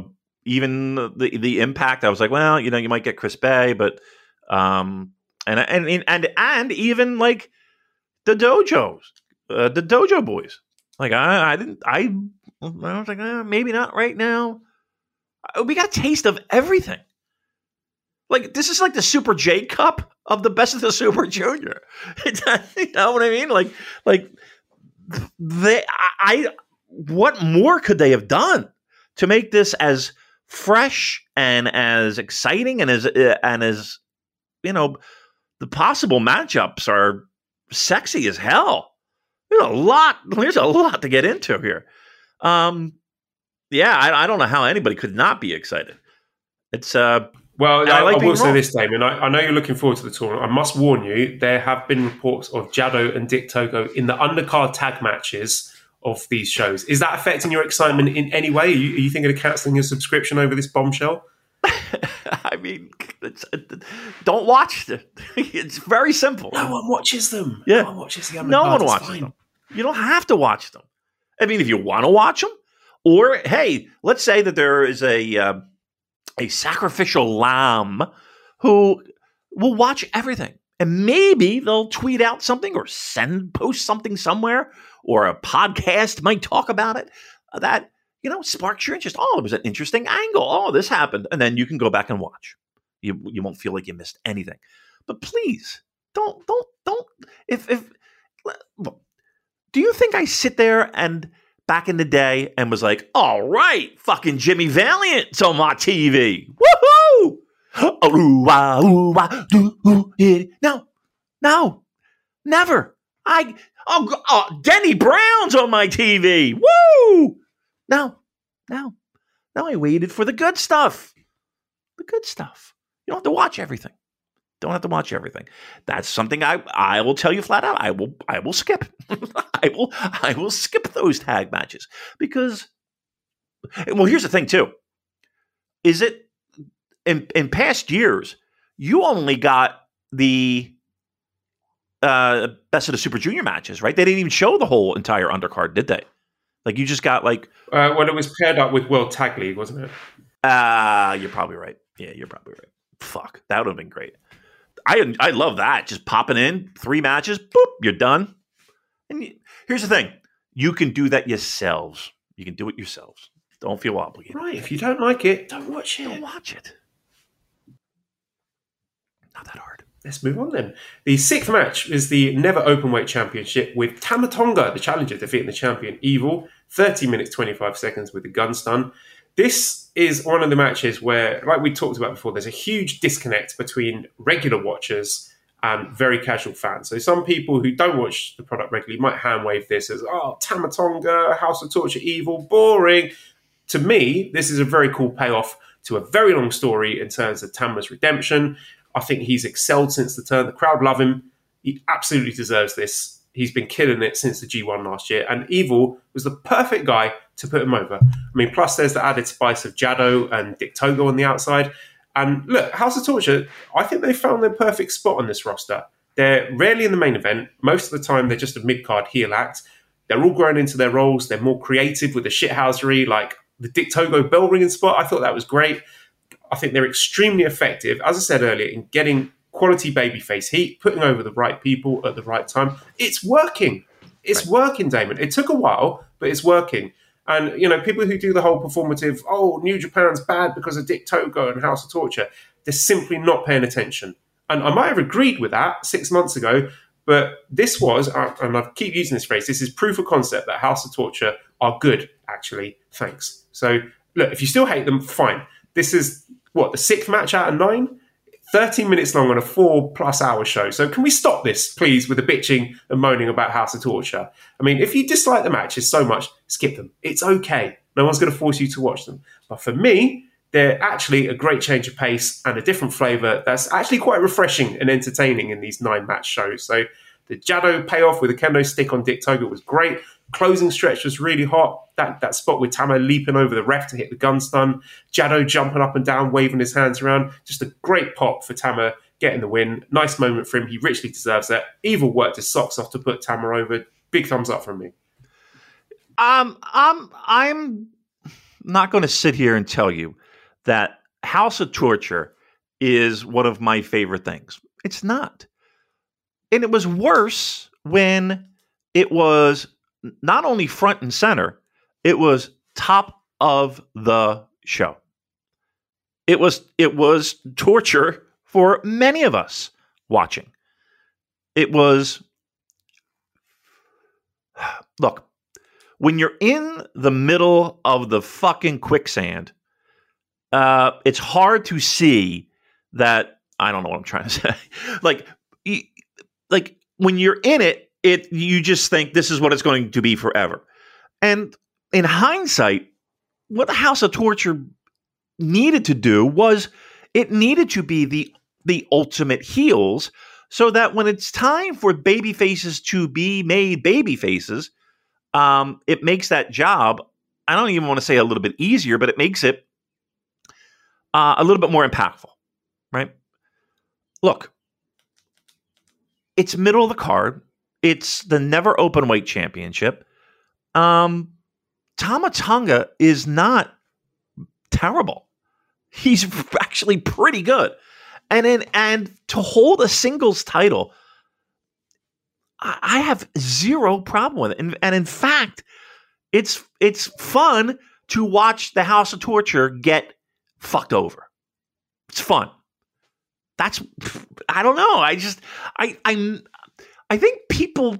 even the the impact. I was like, well, you know, you might get Chris Bay, but um, and and and and even like the dojos, uh, the dojo boys. Like I, I didn't, I, I was like, eh, maybe not right now. We got a taste of everything. Like this is like the Super J Cup of the Best of the Super Junior. You know what I mean? Like, like they, I, what more could they have done to make this as fresh and as exciting and as and as you know, the possible matchups are sexy as hell. There's a lot. There's a lot to get into here. Um, yeah, I, I don't know how anybody could not be excited. It's uh, well, I, I, like I will say wrong. this, Damon. I, I know you're looking forward to the tournament. I must warn you, there have been reports of Jado and Dick Togo in the undercard tag matches of these shows. Is that affecting your excitement in any way? Are you, are you thinking of cancelling your subscription over this bombshell? I mean, it's, don't watch it. It's very simple. No one watches them. Yeah. No one watches the undercard. No one It's watches fine. them. You don't have to watch them. I mean, if you want to watch them, or hey, let's say that there is a uh, a sacrificial lamb who will watch everything, and maybe they'll tweet out something or send post something somewhere, or a podcast might talk about it that you know sparks your interest. Oh, there was an interesting angle. Oh, this happened, and then you can go back and watch. You you won't feel like you missed anything. But please don't don't don't if if. Do you think I sit there and back in the day and was like, all right, fucking Jimmy Valiant's on my T V. Woohoo! No, no, never. I oh, oh Denny Brown's on my T V. Woo! No, no, no. I waited for the good stuff. The good stuff. You don't have to watch everything. Don't have to watch everything. That's something I I will tell you flat out. I will I will skip. I will I will skip those tag matches because well, here's the thing too. Is it in in past years you only got the uh, Best of the Super Junior matches, right? They didn't even show the whole entire undercard, did they? Like you just got like uh, well, it was paired up with World Tag League, wasn't it? Ah, uh, you're probably right. Yeah, you're probably right. Fuck, that would have been great. I I love that. Just popping in, three matches, boop, you're done. And you, here's the thing. You can do that yourselves. You can do it yourselves. Don't feel obligated. Right. If you don't like it, don't watch it. Don't watch it. Not that hard. Let's move on then. The sixth match is the Never Openweight Championship with Tama Tonga, the challenger, defeating the champion Evil. thirty minutes, twenty-five seconds with the gun stun. This is one of the matches where, like we talked about before, there's a huge disconnect between regular watchers and very casual fans. So some people who don't watch the product regularly might hand wave this as, oh, Tama Tonga, House of Torture, Evil, boring. To me, this is a very cool payoff to a very long story in terms of Tama's redemption. I think he's excelled since the turn. The crowd love him. He absolutely deserves this. He's been killing it since the G one last year. And Evil was the perfect guy to put him over. I mean, plus there's the added spice of Jado and Dick Togo on the outside. And look, House of Torture, I think they found their perfect spot on this roster. They're rarely in the main event. Most of the time, they're just a mid-card heel act. They're all grown into their roles. They're more creative with the shithousery, like the Dick Togo bell ringing spot. I thought that was great. I think they're extremely effective, as I said earlier, in getting quality babyface heat, putting over the right people at the right time. It's working. It's right. working, Damon. It took a while, but it's working. And, you know, people who do the whole performative, oh, New Japan's bad because of Dick Togo and House of Torture, they're simply not paying attention. And I might have agreed with that six months ago, but this was, and I keep using this phrase, this is proof of concept that House of Torture are good, actually. Thanks. So, look, if you still hate them, fine. This is, what, the sixth match out of nine? thirteen minutes long on a four-plus hour show. So can we stop this, please, with the bitching and moaning about House of Torture? I mean, if you dislike the matches so much, skip them. It's okay. No one's going to force you to watch them. But for me, they're actually a great change of pace and a different flavour that's actually quite refreshing and entertaining in these nine-match shows. So the Jado payoff with a kendo stick on Dick Togo was great. Closing stretch was really hot. That that spot with Tama leaping over the ref to hit the gun stun. Jado jumping up and down, waving his hands around. Just a great pop for Tama getting the win. Nice moment for him. He richly deserves that. Evil worked his socks off to put Tama over. Big thumbs up from me. Um, I'm, I'm not going to sit here and tell you that House of Torture is one of my favorite things. It's not. And it was worse when it was not only front and center, it was top of the show. It was it was torture for many of us watching. It was, look, when you're in the middle of the fucking quicksand, uh, it's hard to see that, I don't know what I'm trying to say. like, like when you're in it, it you just think this is what it's going to be forever. And in hindsight, what the House of Torture needed to do was it needed to be the the ultimate heels, so that when it's time for baby faces to be made baby faces, um, it makes that job, I don't even want to say a little bit easier, but it makes it uh, a little bit more impactful, right? Look, it's middle of the card. It's the never openweight championship. Um, Tama Tonga is not terrible. He's actually pretty good. And in, and to hold a singles title, I, I have zero problem with it. And, and in fact, it's it's fun to watch the House of Torture get fucked over. It's fun. That's I don't know. I just I I I think people.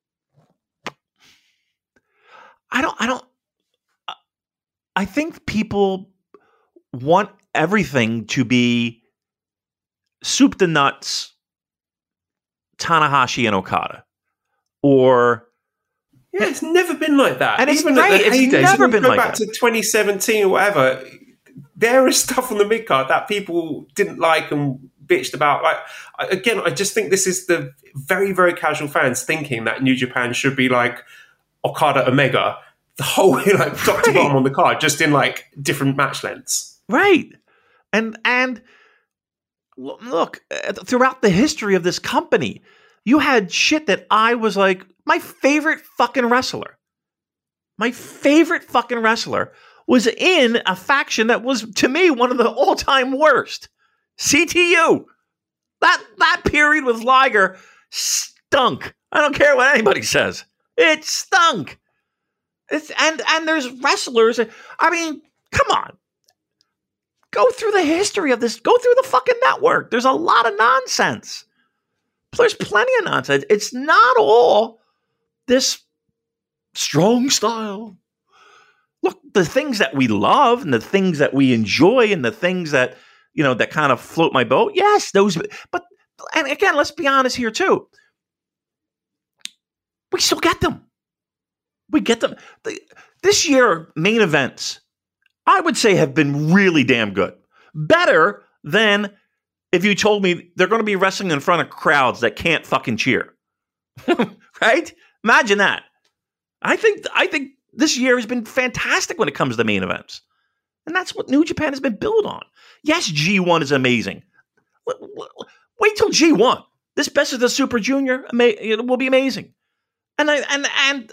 I don't I don't. I think people want everything to be soup to nuts, Tanahashi and Okada, or yeah, it's never been like that. And it's even right, at the it's heydays, never even been go like back that. to twenty seventeen or whatever. There is stuff on the mid card that people didn't like and bitched about. Like again, I just think this is the very very casual fans thinking that New Japan should be like Okada Omega the whole way, like top right. to bottom on the card, just in like different match lengths. Right, and and. Look, throughout the history of this company, you had shit that I was like, my favorite fucking wrestler. My favorite fucking wrestler was in a faction that was, to me, one of the all-time worst. C T U. That that period with Liger stunk. I don't care what anybody says. It stunk. It's, and, and there's wrestlers. I mean, come on. Go through the history of this. Go through the fucking network. There's a lot of nonsense. There's plenty of nonsense. It's not all this strong style. Look, the things that we love and the things that we enjoy and the things that, you know, that kind of float my boat. Yes, those. But, and again, let's be honest here too. We still get them. We get them. The, this year, main events, I would say, have been really damn good. Better than if you told me they're going to be wrestling in front of crowds that can't fucking cheer. Right? Imagine that. I think I think this year has been fantastic when it comes to main events. And that's what New Japan has been built on. Yes, G one is amazing. Wait till G one. This Best of the Super Junior it will be amazing. And I and and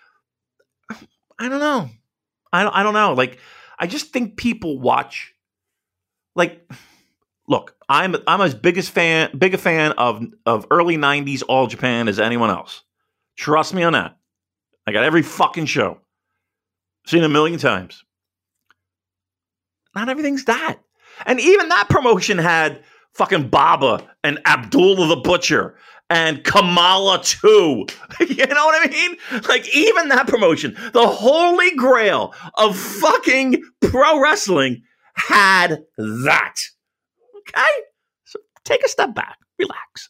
I don't know. I don't I don't know. Like I just think people watch, like, look, I'm I'm as big as fan, big a fan of of early nineties All Japan as anyone else. Trust me on that. I got every fucking show, seen a million times. Not everything's that, and even that promotion had fucking Baba and Abdullah the Butcher and Kamala too. You know what I mean? Like, even that promotion, the holy grail of fucking pro wrestling, had that. Okay? So take a step back. Relax.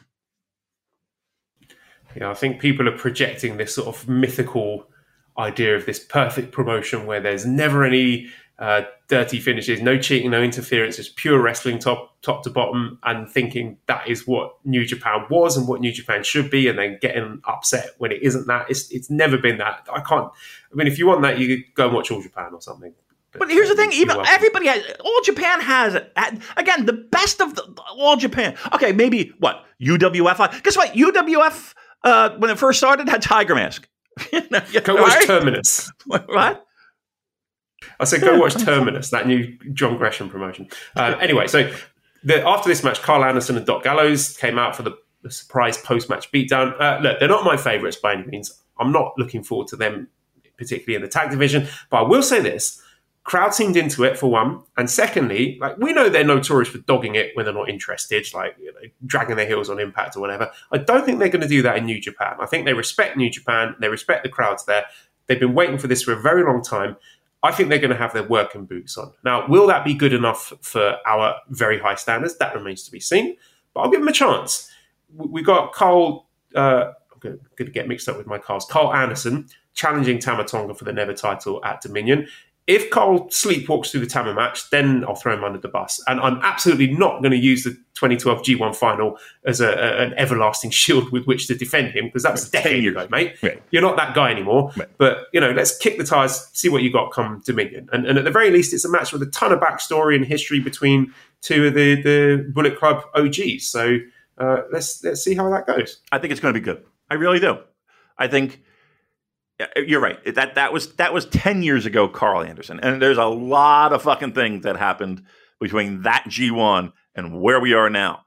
Yeah, I think people are projecting this sort of mythical idea of this perfect promotion where there's never any uh, dirty finishes, no cheating, no interference, just pure wrestling top top to bottom, and thinking that is what New Japan was and what New Japan should be, and then getting upset when it isn't that. It's it's never been that. I can't. I mean, if you want that, you could go and watch All Japan or something. But, but here's the thing: even everybody has All Japan has again the best of the, All Japan. Okay, maybe what U W F? Guess what? U W F uh, when it first started had Tiger Mask. Go watch Terminus. What? I said, go watch Terminus, that new John Gresham promotion. Uh, anyway, so the, after this match, Carl Anderson and Doc Gallows came out for the, the surprise post-match beatdown. Uh, look, they're not my favourites by any means. I'm not looking forward to them, particularly in the tag division. But I will say this. Crowd seemed into it, for one. And secondly, like we know they're notorious for dogging it when they're not interested, like you know, dragging their heels on Impact or whatever. I don't think they're going to do that in New Japan. I think they respect New Japan. They respect the crowds there. They've been waiting for this for a very long time. I think they're going to have their working boots on. Now, will that be good enough for our very high standards? That remains to be seen. But I'll give them a chance. We got Carl... Uh, I'm going to get mixed up with my cars. Carl Anderson challenging Tama Tonga for the Never title at Dominion. If Carl sleepwalks through the Tama match, then I'll throw him under the bus. And I'm absolutely not going to use the twenty twelve G one final as a, a, an everlasting shield with which to defend him, because that was a decade ago, mate. Right. You're not that guy anymore. Right. But, you know, let's kick the tires, see what you got come Dominion. And, and at the very least, it's a match with a ton of backstory and history between two of the, the Bullet Club O Gs. So uh, let's let's see how that goes. I think it's going to be good. I really do. I think... You're right. That that was that was ten years ago, Carl Anderson. And there's a lot of fucking things that happened between that G one and where we are now.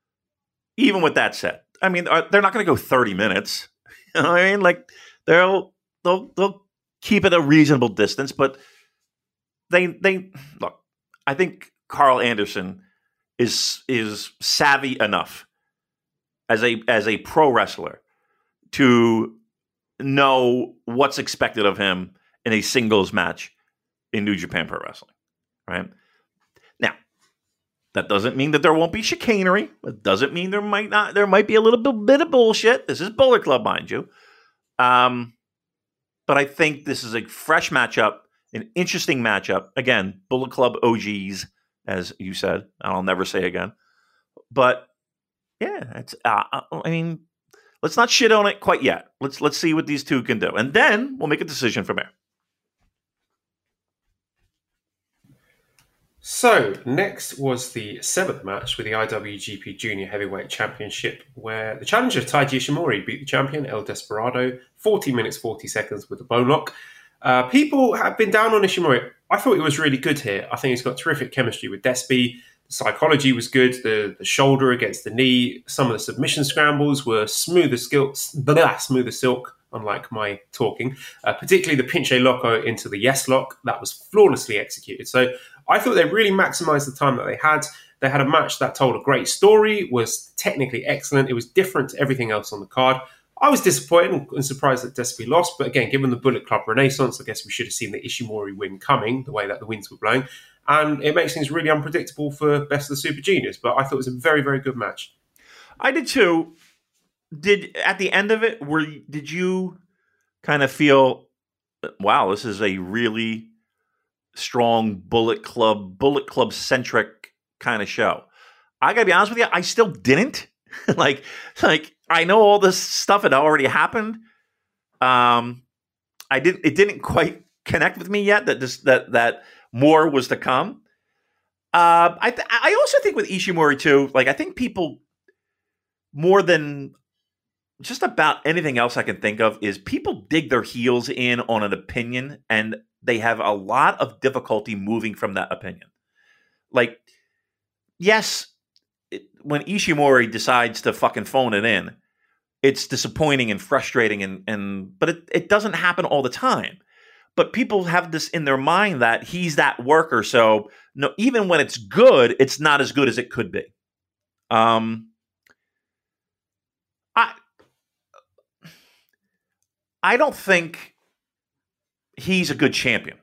Even with that said, I mean, they're not going to go thirty minutes. You know what I mean? Like they'll they'll they'll keep it a reasonable distance, but they they look. I think Carl Anderson is is savvy enough as a as a pro wrestler to know what's expected of him in a singles match in New Japan Pro Wrestling, right? Now, that doesn't mean that there won't be chicanery. It doesn't mean there might not. There might be a little bit, bit of bullshit. This is Bullet Club, mind you. Um, but I think this is a fresh matchup, an interesting matchup. Again, Bullet Club O Gs, as you said. I'll never say again. But yeah, it's. Uh, I mean. Let's not shit on it quite yet. Let's let's see what these two can do. And then we'll make a decision from there. So, next was the seventh match with the I W G P Junior Heavyweight Championship, where the challenger Taiji Ishimori beat the champion El Desperado forty minutes, forty seconds with a bone lock. Uh, people have been down on Ishimori. I thought he was really good here. I think he's got terrific chemistry with Despy. Psychology was good. The, the shoulder against the knee. Some of the submission scrambles were smooth as, silk, blah, smooth as silk, unlike my talking. Uh, particularly the pinche loco into the yes lock. That was flawlessly executed. So I thought they really maximised the time that they had. They had a match that told a great story, was technically excellent. It was different to everything else on the card. I was disappointed and surprised that Despy lost. But again, given the Bullet Club renaissance, I guess we should have seen the Ishimori win coming, the way that the winds were blowing. And it makes things really unpredictable for Best of the Super Juniors. But I thought it was a very, very good match. I did too. Did at the end of it, were did you kind of feel, wow, this is a really strong Bullet Club, Bullet Club centric kind of show? I gotta be honest with you, I still didn't. like, like I know all this stuff had already happened. Um, I didn't. It didn't quite connect with me yet. That this that that. More was to come. Uh, I th- I also think with Ishimori too, like I think people more than just about anything else I can think of is people dig their heels in on an opinion and they have a lot of difficulty moving from that opinion. Like, yes, it, when Ishimori decides to fucking phone it in, it's disappointing and frustrating and, and but it, it doesn't happen all the time. But people have this in their mind that he's that worker. So no, even when it's good, it's not as good as it could be. Um, I I don't think he's a good champion.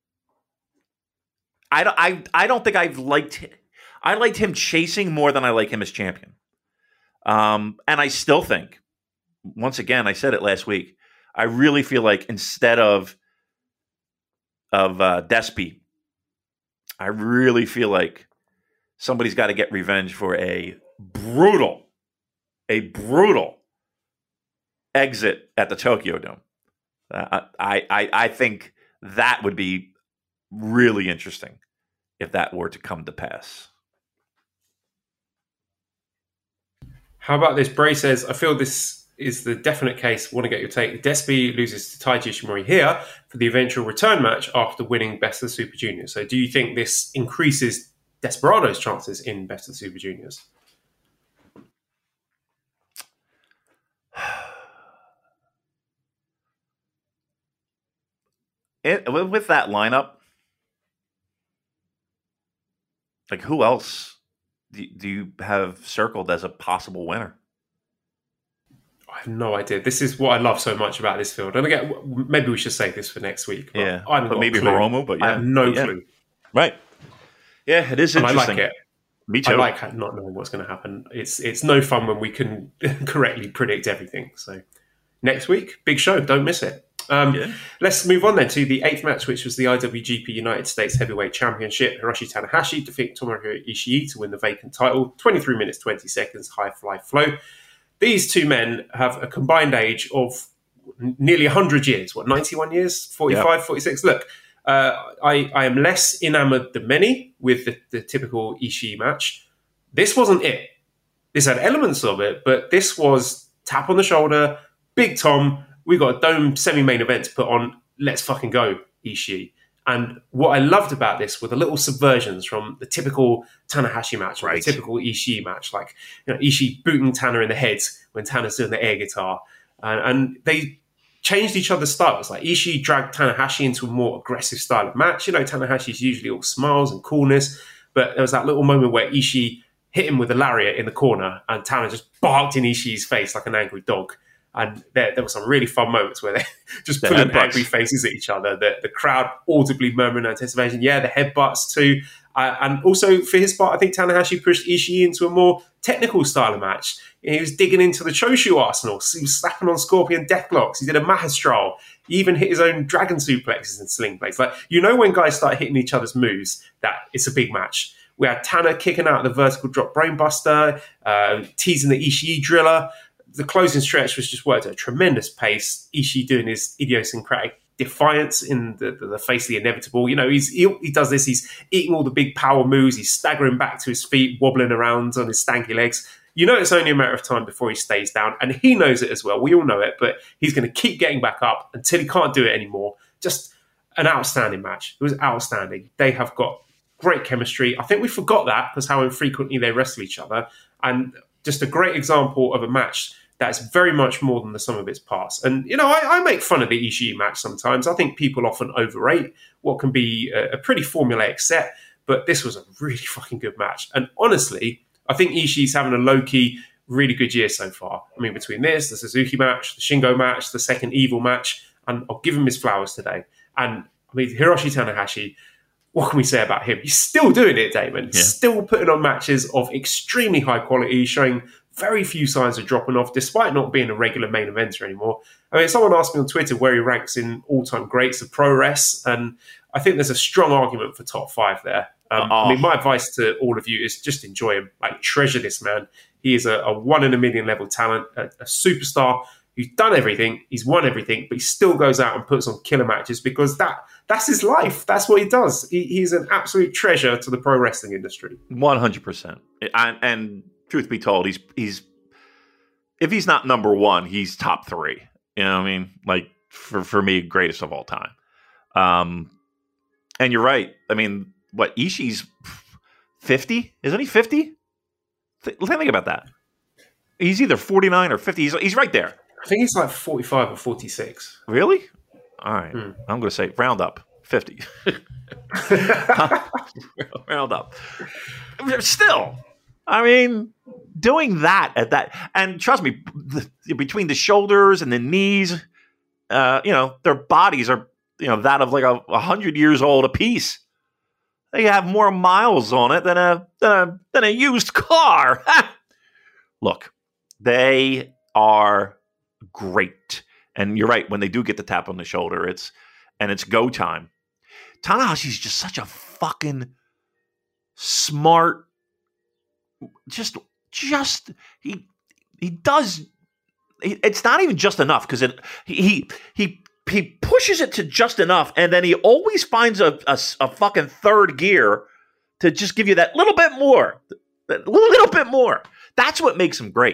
I don't, I, I don't think I've liked I liked him chasing more than I like him as champion. Um, and I still think, once again, I said it last week, I really feel like instead of of uh, Despy, I really feel like somebody's got to get revenge for a brutal, a brutal exit at the Tokyo Dome. Uh, I, I, I think that would be really interesting if that were to come to pass. How about this? Bray says, I feel this is the definite case. Want to get your take. Despy loses to Taiji Ishimori here for the eventual return match after winning Best of the Super Juniors. So do you think this increases Desperado's chances in Best of the Super Juniors? It, with that lineup, like who else do, do you have circled as a possible winner? I have no idea. This is what I love so much about this field. And again, maybe we should save this for next week. But yeah, I but maybe Hiromu, but yeah. I have no yeah. clue. Right. Yeah, it is interesting. And I like it. Me too. I like not knowing what's going to happen. It's it's no fun when we can correctly predict everything. So next week, big show. Don't miss it. Um, yeah. Let's move on then to the eighth match, which was the I W G P United States Heavyweight Championship. Hiroshi Tanahashi defeated Tomohiro Ishii to win the vacant title. twenty-three minutes, twenty seconds, high fly flow. These two men have a combined age of nearly one hundred years. What, ninety-one years? forty-five, yeah. forty-six? Look, uh, I, I am less enamoured than many with the, the typical Ishii match. This wasn't it. This had elements of it, but this was tap on the shoulder, Big Tom, we got a dome semi-main event to put on. Let's fucking go, Ishii. And what I loved about this were the little subversions from the typical Tanahashi match, or right. the typical Ishii match, like you know, Ishii booting Tana in the head when Tana's doing the air guitar. And, and they changed each other's styles. Like Ishii dragged Tanahashi into a more aggressive style of match. You know, Tanahashi's usually all smiles and coolness, but there was that little moment where Ishii hit him with a lariat in the corner and Tana just barked in Ishii's face like an angry dog. And there, there were some really fun moments where they just the pulling angry faces at each other. The, the crowd audibly murmuring anticipation. Yeah, the headbutts too. Uh, and also for his part, I think Tanahashi pushed Ishii into a more technical style of match. He was digging into the Choshu arsenal. He was slapping on Scorpion deathlocks. He did a Mahastral. He even hit his own dragon suplexes and sling blades. Like, you know when guys start hitting each other's moves, that it's a big match. We had Tana kicking out the vertical drop brainbuster, uh, teasing the Ishii driller. The closing stretch was just worked at a tremendous pace. Ishii doing his idiosyncratic defiance in the, the, the face of the inevitable. You know, he's, he, he does this. He's eating all the big power moves. He's staggering back to his feet, wobbling around on his stanky legs. You know, it's only a matter of time before he stays down. And he knows it as well. We all know it. But he's going to keep getting back up until he can't do it anymore. Just an outstanding match. It was outstanding. They have got great chemistry. I think we forgot that because how infrequently they wrestle each other. And just a great example of a match that's very much more than the sum of its parts. And, you know, I, I make fun of the Ishii match sometimes. I think people often overrate what can be a, a pretty formulaic set, but this was a really fucking good match. And honestly, I think Ishii's having a low-key, really good year so far. I mean, between this, the Suzuki match, the Shingo match, the second Evil match, and I'll give him his flowers today. And, I mean, Hiroshi Tanahashi, what can we say about him? He's still doing it, Damon. Yeah. Still putting on matches of extremely high quality, showing very few signs of dropping off, despite not being a regular main eventer anymore. I mean, someone asked me on Twitter where he ranks in all-time greats of pro res, and I think there's a strong argument for top five there. Um, I mean, my advice to all of you is just enjoy him. Like, treasure this man. He is a, a one in a million level talent, a, a superstar who's done everything, he's won everything, but he still goes out and puts on killer matches because that that's his life. That's what he does. He, he's an absolute treasure to the pro wrestling industry. one hundred percent. And, and truth be told, he's he's if he's not number one, he's top three. You know what I mean? Like, for, for me, greatest of all time. Um, and you're right. I mean, what, Ishii's fifty? Isn't he fifty? Th- think about that. He's either forty-nine or fifty. He's, he's right there. I think he's like forty-five or forty-six. Really? All right. Hmm. I'm going to say round up. fifty. Round up. Still, I mean, doing that at that, and trust me, the, between the shoulders and the knees, uh, you know, their bodies are, you know, that of like a, a hundred years old apiece. They have more miles on it than a than a, than a used car. Look, they are great, and you're right. When they do get the tap on the shoulder, it's and it's go time. Tanahashi's just such a fucking smart. Just, just he he does. He, it's not even just enough because it he he he pushes it to just enough, and then he always finds a, a a fucking third gear to just give you that little bit more, that little bit more. That's what makes him great.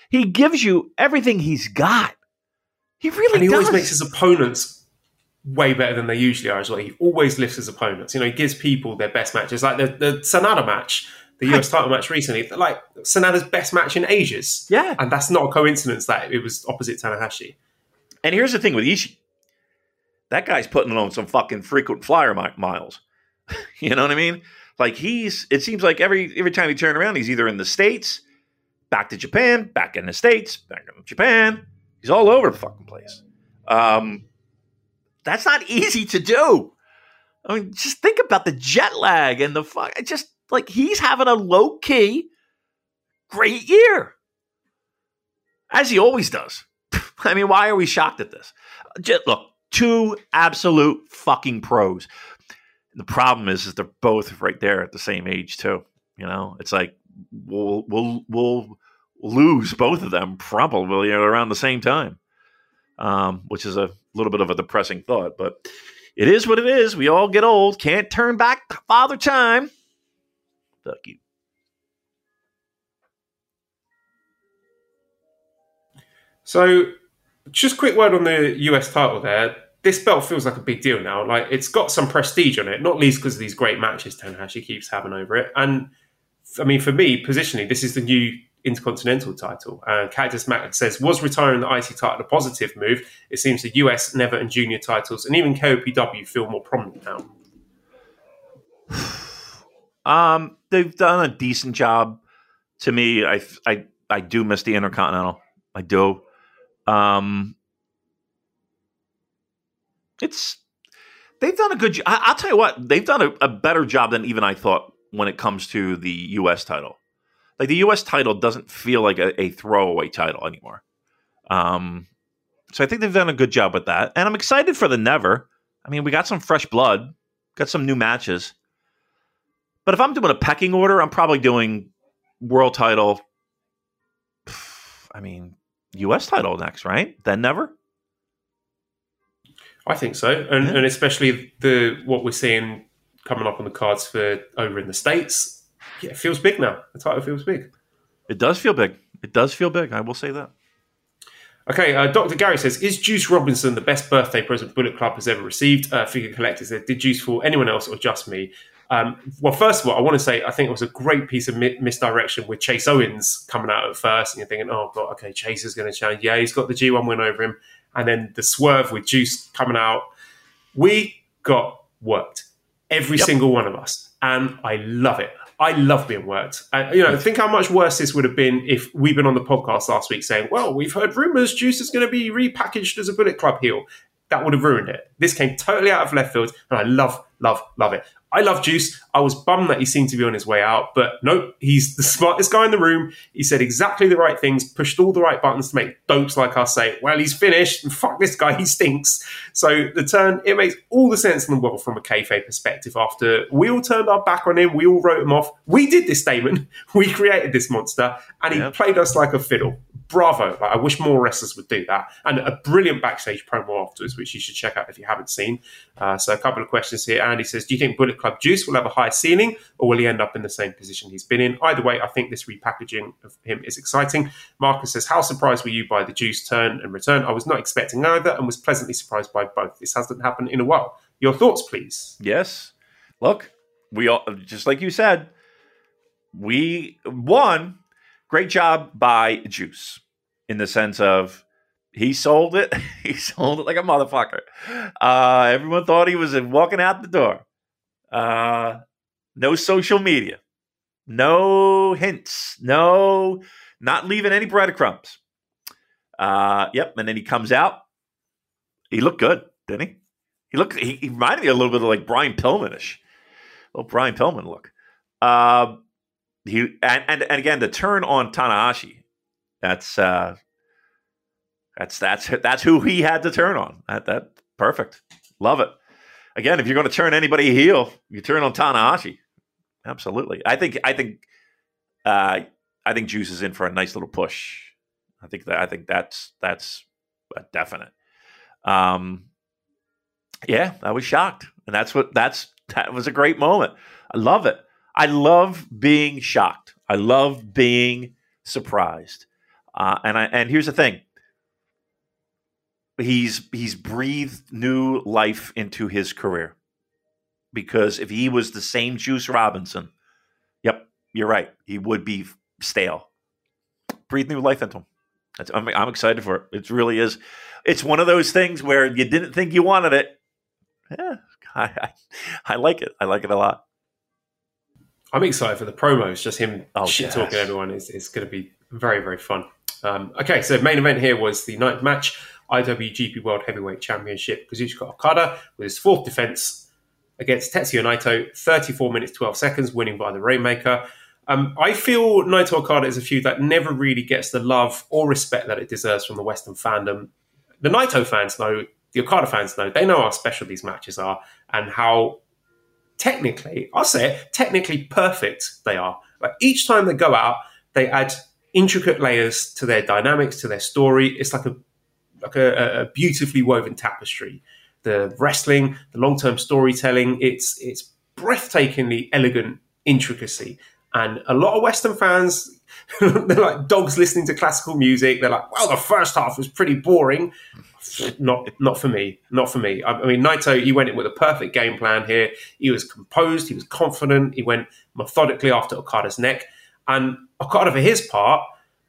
He gives you everything he's got. He really and he does. always makes his opponents way better than they usually are as well. He always lifts his opponents. You know, he gives people their best matches. Like the, the Sanada match, the U S title match recently, like Sanada's best match in ages. Yeah. And that's not a coincidence that it was opposite Tanahashi. And here's the thing with Ishii. That guy's putting on some fucking frequent flyer mi- miles. You know what I mean? Like he's, it seems like every every time you turn around, he's either in the States, back to Japan, back in the States, back in Japan. He's all over the fucking place. Um, that's not easy to do. I mean, just think about the jet lag and the fuck. Just like he's having a low key, great year, as he always does. I mean, why are we shocked at this? Just look, two absolute fucking pros. The problem is, is they're both right there at the same age too. You know, it's like we'll we'll we'll lose both of them probably around the same time, um, which is a little bit of a depressing thought. But it is what it is. We all get old. Can't turn back Father Time. Fuck you. So, just quick word on the U S title there. This belt feels like a big deal now. Like, it's got some prestige on it, not least because of these great matches Tanahashi keeps having over it. And, I mean, for me, positionally, this is the new Intercontinental title. And Cactus Mac says, was retiring the I C title a positive move? It seems the U S, Never, and Junior titles, and even K O P W feel more prominent now. Um, they've done a decent job. To me, I, I, I do miss the Intercontinental. I do. Um, it's they've done a good job. I'll tell you what, they've done a, a better job than even I thought when it comes to the U S title. Like the U S title doesn't feel like a, a throwaway title anymore. Um, so I think they've done a good job with that, and I'm excited for the Never. I mean, we got some fresh blood, got some new matches. But if I'm doing a pecking order, I'm probably doing world title. I mean, U S title next, right? Then Never. I think so, and, Yeah. and especially the what we're seeing coming up on the cards for over in the States. Yeah, it feels big now. The title feels big. It does feel big. It does feel big. I will say that. Okay, uh, Doctor Gary says, is Juice Robinson the best birthday present Bullet Club has ever received? Uh, Figure Collector said, did Juice fool anyone else or just me? Um, well, first of all, I want to say I think it was a great piece of mi- misdirection with Chase Owens coming out at first, and you're thinking, oh, God, okay, Chase is going to challenge. Yeah, he's got the G one win over him. And then the swerve with Juice coming out. We got worked, every Yep. single one of us, and I love it. I love being worked. Uh, you know, think how much worse this would have been if we'd been on the podcast last week saying, well, we've heard rumors Juice is going to be repackaged as a Bullet Club heel. That would have ruined it. This came totally out of left field, and I love, love, love it. I love Juice. I was bummed that he seemed to be on his way out, but nope, he's the smartest guy in the room. He said exactly the right things, pushed all the right buttons to make dopes like us say, well, he's finished, and fuck this guy, he stinks. So the turn, it makes all the sense in the world from a kayfabe perspective. After we all turned our back on him, we all wrote him off. We did this statement. We created this monster, and he Yeah. played us like a fiddle. Bravo. Like, I wish more wrestlers would do that. And a brilliant backstage promo afterwards, which you should check out if you haven't seen. Uh, so a couple of questions here. Andy says, do you think Bullet Club Juice will have a higher ceiling, or will he end up in the same position he's been in? Either way, I think this repackaging of him is exciting. Marcus says, how surprised were you by the Juice turn and return? I was not expecting either and was pleasantly surprised by both. This hasn't happened in a while. Your thoughts, please. Yes. Look, we all, just like you said, we won. Great job by Juice in the sense of he sold it. He sold it like a motherfucker. Uh, everyone thought he was walking out the door. Uh, no social media. No hints. No, not leaving any breadcrumbs. Uh, yep. And then he comes out. He looked good, didn't he? He looked. He, he reminded me a little bit of like Brian Pillman-ish. A little Brian Pillman look. Uh, he and, and and again the turn on Tanahashi. That's uh, that's that's that's who he had to turn on. That that perfect. Love it. Again, if you're going to turn anybody heel, you turn on Tanahashi. Absolutely. I think I think uh, I think Juice is in for a nice little push. I think that I think that's that's a definite. Um, yeah, I was shocked, and that's what that's that was a great moment. I love it. I love being shocked. I love being surprised. Uh, and I and here's the thing. He's he's breathed new life into his career. Because if he was the same Juice Robinson, yep, you're right, he would be stale. Breathe new life into him. That's, I'm, I'm excited for it. It really is. It's one of those things where you didn't think you wanted it. Yeah, I, I, I like it. I like it a lot. I'm excited for the promos. Just him oh, shit yes. talking everyone is, is going to be very, very fun. Um, okay, so main event here was the ninth match, I W G P World Heavyweight Championship. Kazuchika Okada with his fourth defense against Tetsuya Naito, thirty-four minutes, twelve seconds, winning by the Rainmaker. Um, I feel Naito Okada is a feud that never really gets the love or respect that it deserves from the Western fandom. The Naito fans know, the Okada fans know, they know how special these matches are and how technically, I'll say it, technically perfect they are. Like each time they go out, they add intricate layers to their dynamics, to their story. It's like a like a, a beautifully woven tapestry. The wrestling, the long-term storytelling, it's it's breathtakingly elegant intricacy. And a lot of Western fans, they're like dogs listening to classical music. They're like, well, the first half was pretty boring. Not not for me. Not for me. I, I mean, Naito, he went in with a perfect game plan here. He was composed. He was confident. He went methodically after Okada's neck. And Okada, for his part,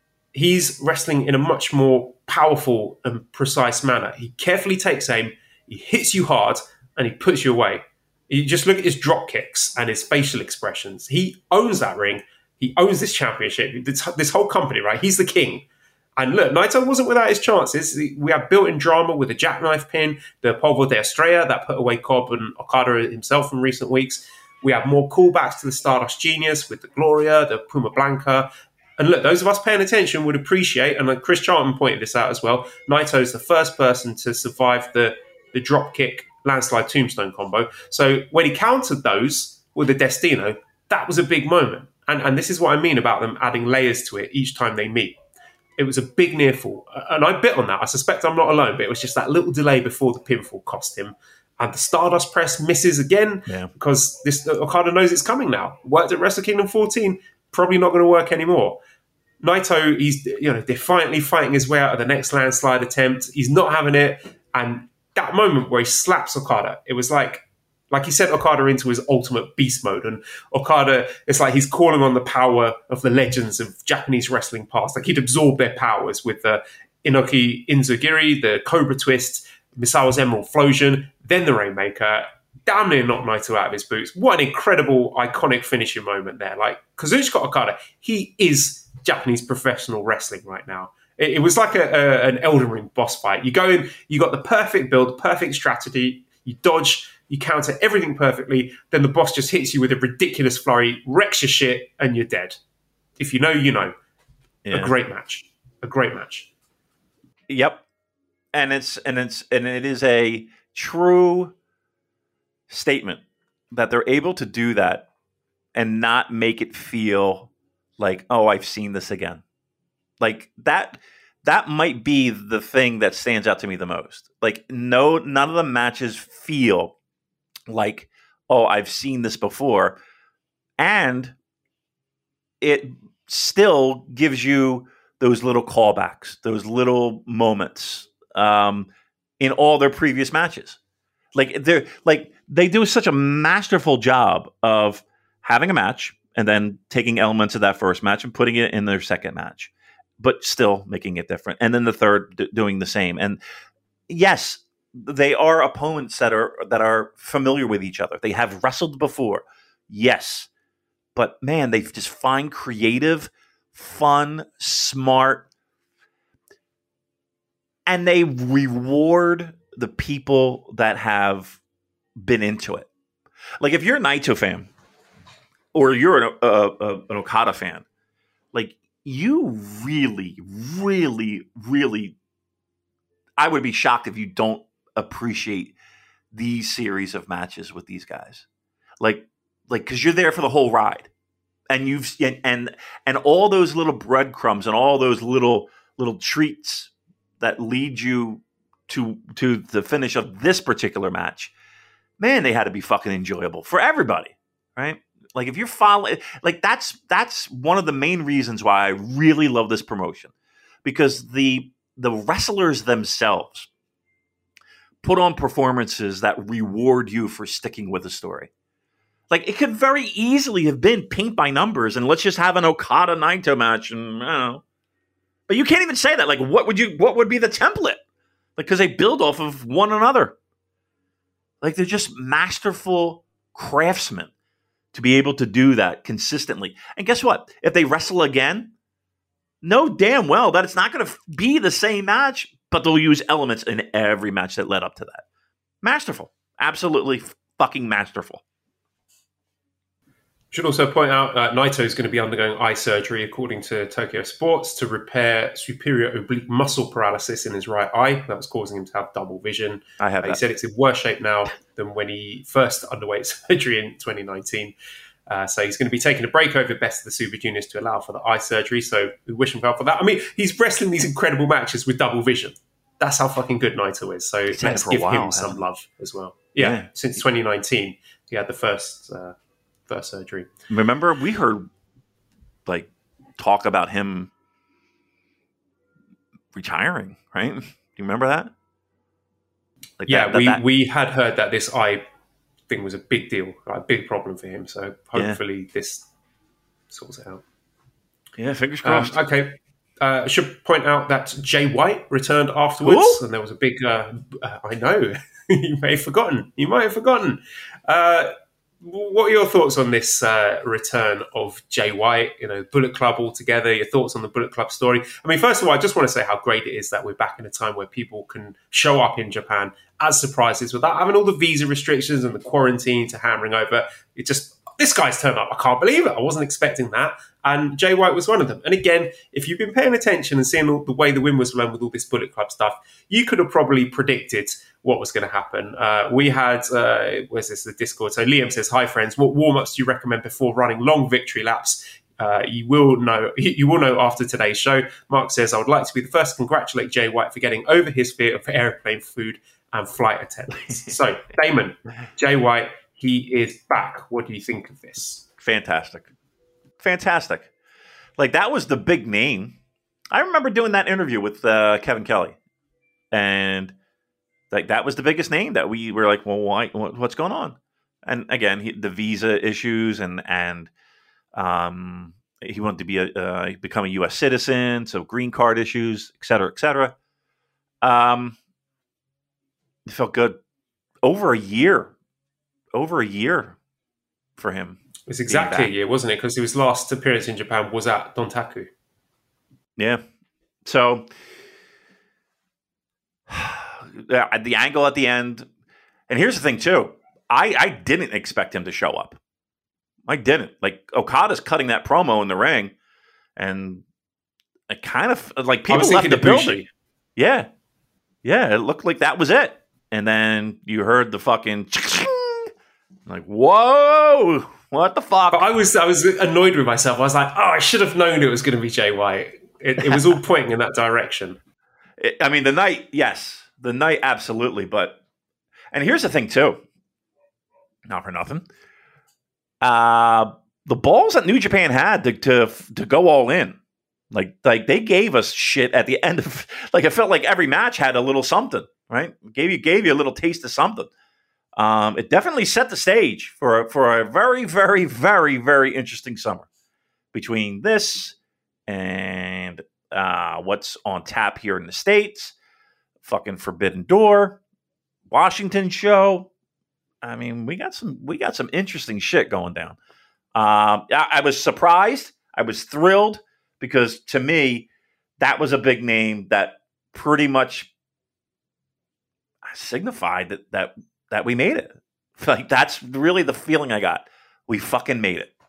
he's wrestling in a much more powerful and precise manner. He carefully takes aim. He hits you hard and he puts you away. You just look at his drop kicks and his facial expressions. He owns that ring. He owns this championship. This, this whole company, right? He's the king. And look, Naito wasn't without his chances. We have built-in drama with the jackknife pin, the Polvo de Estrella that put away Cobb and Okada himself in recent weeks. We have more callbacks to the Stardust Genius with the Gloria, the Puma Blanca. And look, those of us paying attention would appreciate, and Chris Charlton pointed this out as well, Naito's the first person to survive the, the drop kick landslide tombstone combo. So when he countered those with the Destino, that was a big moment. And, and this is what I mean about them adding layers to it each time they meet. It was a big near fall. And I bit on that. I suspect I'm not alone, but it was just that little delay before the pinfall cost him. And the Stardust press misses again yeah. because this Okada knows it's coming now. Worked at Wrestle Kingdom fourteen, probably not going to work anymore. Naito, he's you know defiantly fighting his way out of the next landslide attempt. He's not having it. And that moment where he slaps Okada, it was like like he sent Okada into his ultimate beast mode. And Okada, it's like he's calling on the power of the legends of Japanese wrestling past. Like he'd absorb their powers with the Inoki Inzagiri, the Cobra Twist, Misawa's Emerald Flosion, then the Rainmaker. Damn near knocked Naito out of his boots. What an incredible, iconic finishing moment there. Like Kazuchika Okada, he is Japanese professional wrestling right now. It, it was like a, a, an Elden Ring boss fight. You go in, you got the perfect build, perfect strategy, you dodge, you counter everything perfectly, then the boss just hits you with a ridiculous flurry, wrecks your shit, and you're dead. If you know, you know. Yeah. A great match. A great match. Yep. And it's and it's and it is a true statement that they're able to do that and not make it feel like, oh, I've seen this again. Like that that might be the thing that stands out to me the most. Like no none of the matches feel like, oh, I've seen this before. And it still gives you those little callbacks, those little moments um, in all their previous matches. Like they're like they do such a masterful job of having a match and then taking elements of that first match and putting it in their second match, but still making it different. And then the third d- doing the same. And yes, they are opponents that are that are familiar with each other. They have wrestled before. Yes. But man, they just find creative, fun, smart, and they reward the people that have been into it. Like if you're a Naito fan or you're an, uh, uh, an Okada fan, like you really, really, really, I would be shocked if you don't appreciate these series of matches with these guys. Like, like, cause you're there for the whole ride and you've, and, and, and all those little breadcrumbs and all those little, little treats that lead you to, to the finish of this particular match, man, they had to be fucking enjoyable for everybody. Right. Like if you're following, like that's, that's one of the main reasons why I really love this promotion, because the the wrestlers themselves put on performances that reward you for sticking with the story. Like, it could very easily have been paint by numbers and let's just have an Okada Naito match and I don't know. But you can't even say that. Like, what would you what would be the template? Like, because they build off of one another. Like, they're just masterful craftsmen to be able to do that consistently. And guess what? If they wrestle again, know damn well that it's not going to be the same match, but they'll use elements in every match that led up to that. Masterful. Absolutely fucking masterful. Should also point out uh, Naito is going to be undergoing eye surgery, according to Tokyo Sports, to repair superior oblique muscle paralysis in his right eye. That was causing him to have double vision. I have uh, that. He said it's in worse shape now than when he first underwent surgery in twenty nineteen. Uh, so he's going to be taking a break over Best of the Super Juniors to allow for the eye surgery. So we wish him well for that. I mean, he's wrestling these incredible matches with double vision. That's how fucking good Naito is. So He's let's had it give for a while, him some hasn't love as well. Yeah, Yeah. since twenty nineteen, he had the first uh, first surgery. Remember, we heard like talk about him retiring, right? Do you remember that? Like Yeah, that, that, we, that- we had heard that this eye thing was a big deal, a big problem for him. So hopefully this sorts it out. yeah, fingers Um, crossed. okay. Uh, I should point out that Jay White returned afterwards, Who? and there was a big. Uh, uh, I know you may have forgotten. You might have forgotten. Uh, what are your thoughts on this uh, return of Jay White? You know, Bullet Club altogether. Your thoughts on the Bullet Club story? I mean, first of all, I just want to say how great it is that we're back in a time where people can show up in Japan as surprises without having all the visa restrictions and the quarantine to hammering over. It just. This guy's turned up. I can't believe it. I wasn't expecting that. And Jay White was one of them. And again, if you've been paying attention and seeing all, the way the wind was blown with all this Bullet Club stuff, you could have probably predicted what was going to happen. Uh, we had, uh, where's this, the Discord? So Liam says, hi friends, what warm-ups do you recommend before running long victory laps? Uh, you will know you will know after today's show. Mark says, I would like to be the first to congratulate Jay White for getting over his fear of airplane food and flight attendants. So, Damon, Jay White, he is back. What do you think of this? Fantastic. Fantastic. Like, that was the big name. I remember doing that interview with uh, Kevin Kelly. And like that was the biggest name that we were like, well, why? What's going on? And again, he, the visa issues and and um, he wanted to be a uh, become a U S citizen, so green card issues, et cetera, et cetera. Um, it felt good. Over a year. Over a year for him. It was exactly a year, wasn't it? Because his last appearance in Japan was at Dontaku. Yeah. So the angle at the end, and here's the thing too. I, I didn't expect him to show up. I didn't. Like, Okada's cutting that promo in the ring, and it kind of like people left the building. Yeah. Yeah, it looked like that was it. And then you heard the fucking like, whoa, what the fuck? But I was I was annoyed with myself. I was like, oh, I should have known it was going to be Jay White. It, it was all pointing in that direction. It, I mean, the night, yes, the night, absolutely. But, and here's the thing too, not for nothing. Uh, the balls that New Japan had to to to go all in, like like they gave us shit at the end of, like it felt like every match had a little something, right? Gave you gave you a little taste of something. Um, it definitely set the stage for a, for a very, very, very, very interesting summer between this and uh, what's on tap here in the States, fucking Forbidden Door, Washington show. I mean, we got some we got some interesting shit going down. Um, I, I was surprised. I was thrilled because to me, that was a big name that pretty much signified that that. that we made it. Like, that's really the feeling I got. We fucking made it.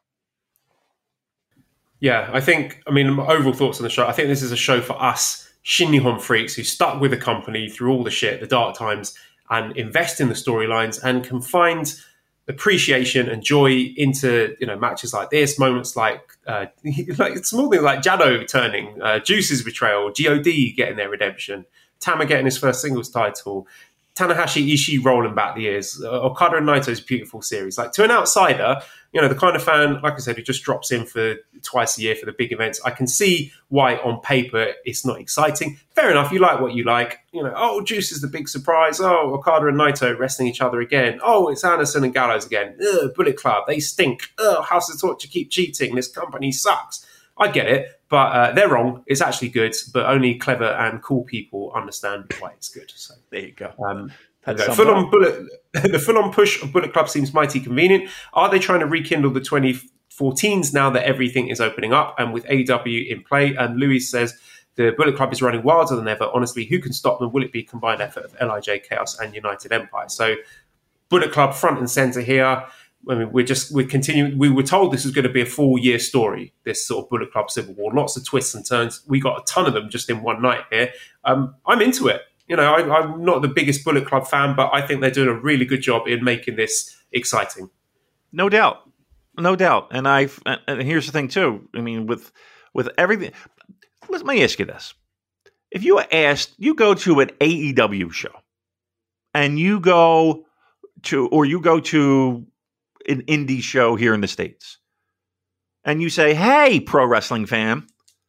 Yeah, I think, I mean, my overall thoughts on the show, I think this is a show for us Shin Nihon freaks who stuck with the company through all the shit, the dark times, and invest in the storylines and can find appreciation and joy into, you know, matches like this, moments like, uh, like small things like Jado turning, uh, Juice's betrayal, G O D getting their redemption, Tama getting his first singles title, Tanahashi Ishii rolling back the years. Uh, Okada and Naito's beautiful series. Like, to an outsider, you know, the kind of fan, like I said, who just drops in for twice a year for the big events, I can see why on paper it's not exciting. Fair enough, you like what you like. You know, oh, Juice is the big surprise. Oh, Okada and Naito wrestling each other again. Oh, it's Anderson and Gallows again. Ugh, Bullet Club, they stink. Ugh, House of Torture keep cheating. This company sucks. I get it, but uh, they're wrong. It's actually good, but only clever and cool people understand why it's good. So there you go. Um, okay. Full on bullet, the full-on push of Bullet Club seems mighty convenient. Are they trying to rekindle the twenty fourteens now that everything is opening up and with A E W in play? And Louis says the Bullet Club is running wilder than ever. Honestly, who can stop them? Will it be a combined effort of L I J, Chaos, and United Empire? So Bullet Club front and center here. I mean, we're just we're continuing. We were told this was going to be a full year story. This sort of Bullet Club Civil War, lots of twists and turns. We got a ton of them just in one night here. Um, I'm into it. You know, I, I'm not the biggest Bullet Club fan, but I think they're doing a really good job in making this exciting. No doubt, no doubt. And I and here's the thing too. I mean, with with everything, let me ask you this: if you were asked, you go to an A E W show, and you go to, or you go to an indie show here in the States, and you say, hey, pro wrestling fan,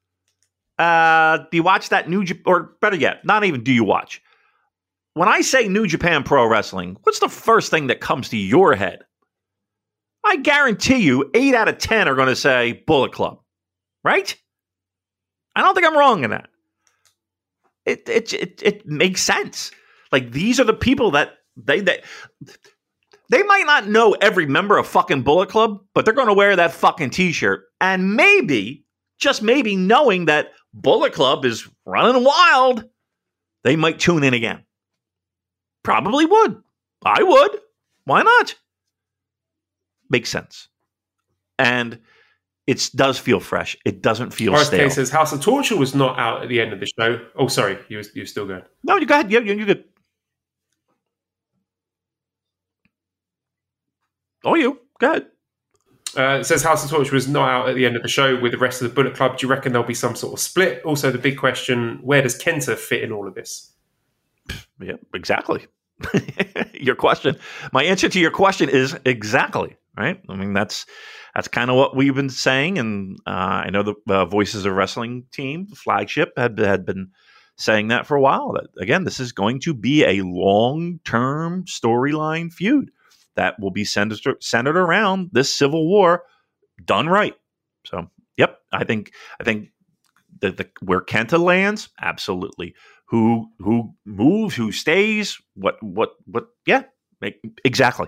uh, do you watch that New Japan, or better yet, not even do you watch? When I say New Japan Pro Wrestling, what's the first thing that comes to your head? I guarantee you eight out of ten are going to say Bullet Club, right? I don't think I'm wrong in that. It, it, it, it makes sense. Like, these are the people that they, that They might not know every member of fucking Bullet Club, but they're going to wear that fucking t-shirt. And maybe, just maybe, knowing that Bullet Club is running wild, they might tune in again. Probably would. I would. Why not? Makes sense. And it does feel fresh. It doesn't feel Forrest stale. K says House of Torture was not out at the end of the show. Oh, sorry. You were, you were still going. No, you go ahead. Yeah, you're good. Oh, you. Go ahead. Uh, it says House of Torture was not out at the end of the show with the rest of the Bullet Club. Do you reckon there'll be some sort of split? Also, the big question, where does Kenta fit in all of this? Yeah, exactly. Your question. My answer to your question is exactly, right? I mean, that's that's kind of what we've been saying. And uh, I know the uh, Voices of Wrestling team, the flagship, had, had been saying that for a while. That, again, this is going to be a long-term storyline feud that will be centered, centered around this Civil War done right. So, yep, I think I think the, the where Kenta lands, absolutely. Who who moves, who stays, what what what? Yeah, exactly.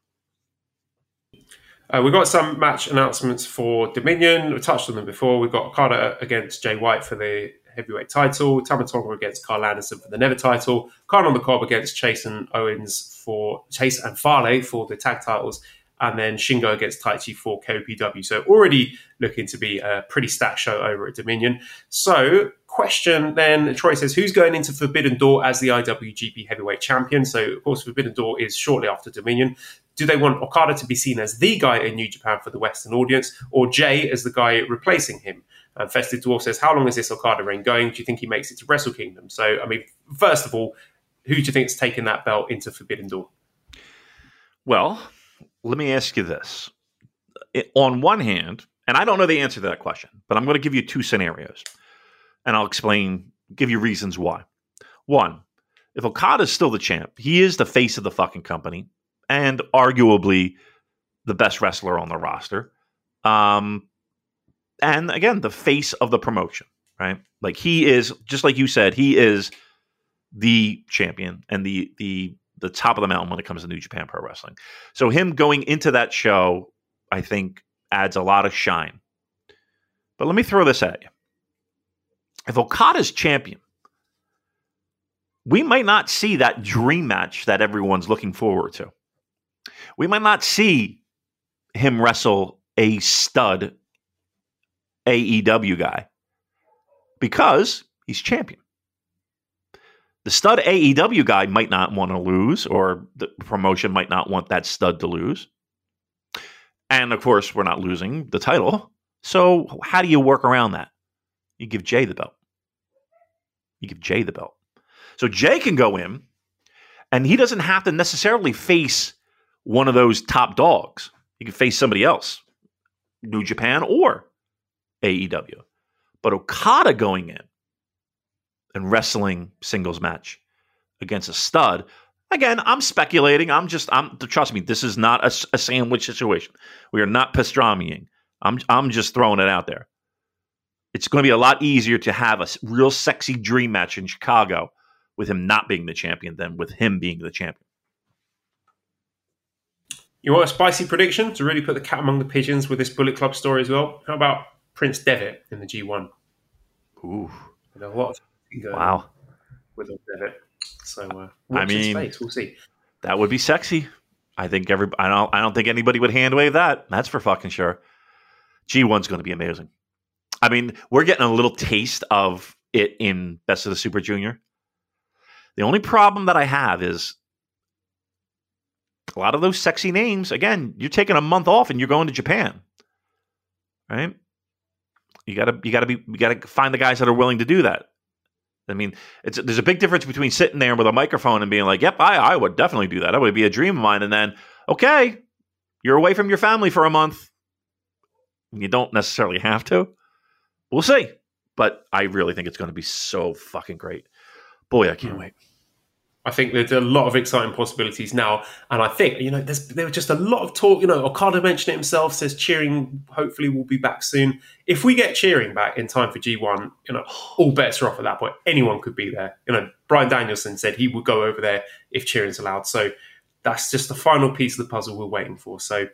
Uh, we got some match announcements for Dominion. We touched on them before. We got Okada against Jay White for the heavyweight title, Tama Tonga against Carl Anderson for the Never title, Khan on the Cob against Chase and Owens for Chase and Farley for the tag titles, and then Shingo against Taichi for K O P W. So already looking to be a pretty stacked show over at Dominion. So question then, Troy says, who's going into Forbidden Door as the I W G P Heavyweight Champion? So of course Forbidden Door is shortly after Dominion. Do they want Okada to be seen as the guy in New Japan for the Western audience, or Jay as the guy replacing him? Uh, Festive Dwarf says, how long is this Okada reign going? Do you think he makes it to Wrestle Kingdom? So, I mean, first of all, who do you think is taking that belt into Forbidden Door? Well, let me ask you this. It, on one hand, and I don't know the answer to that question, but I'm going to give you two scenarios, and I'll explain, give you reasons why. One, if Okada's still the champ, he is the face of the fucking company, and arguably the best wrestler on the roster. Um, and again, the face of the promotion, right? Like, he is, just like you said, he is the champion and the the the top of the mountain when it comes to New Japan Pro Wrestling. So him going into that show, I think, adds a lot of shine. But let me throw this at you. If Okada's champion, we might not see that dream match that everyone's looking forward to. We might not see him wrestle a stud A E W guy because he's champion. The stud A E W guy might not want to lose, or the promotion might not want that stud to lose. And of course, we're not losing the title. So how do you work around that? You give Jay the belt. You give Jay the belt. So Jay can go in And he doesn't have to necessarily face one of those top dogs. He can face somebody else, New Japan or A E W. But Okada going in and wrestling singles match against a stud. Again, I'm speculating. I'm just, I'm trust me, this is not a, a sandwich situation. We are not pastramiing. I'm, I'm just throwing it out there. It's going to be a lot easier to have a real sexy dream match in Chicago with him not being the champion than with him being the champion. You want a spicy prediction to really put the cat among the pigeons with this Bullet Club story as well? How about Prince Devitt in the G one? Ooh. There's a lot of wow. with Devitt. So, uh, I mean, space. We'll see. That would be sexy. I think every. I don't. I don't think anybody would hand wave that. That's for fucking sure. G one's going to be amazing. I mean, we're getting a little taste of it in Best of the Super Junior. The only problem that I have is a lot of those sexy names. Again, you're taking a month off and you're going to Japan, right? You gotta. You gotta be. You gotta find the guys that are willing to do that. I mean, it's, there's a big difference between sitting there with a microphone and being like, yep, I, I would definitely do that. That would be a dream of mine. And then, okay, you're away from your family for a month. You don't necessarily have to. We'll see. But I really think it's going to be so fucking great. Boy, I can't wait. I think there's a lot of exciting possibilities now. And I think, you know, there's there was just a lot of talk. You know, Okada mentioned it himself, says cheering hopefully will be back soon. If we get cheering back in time for G one, you know, all bets are off at that point. Anyone could be there. You know, Bryan Danielson said he would go over there if cheering's allowed. So that's just the final piece of the puzzle we're waiting for. So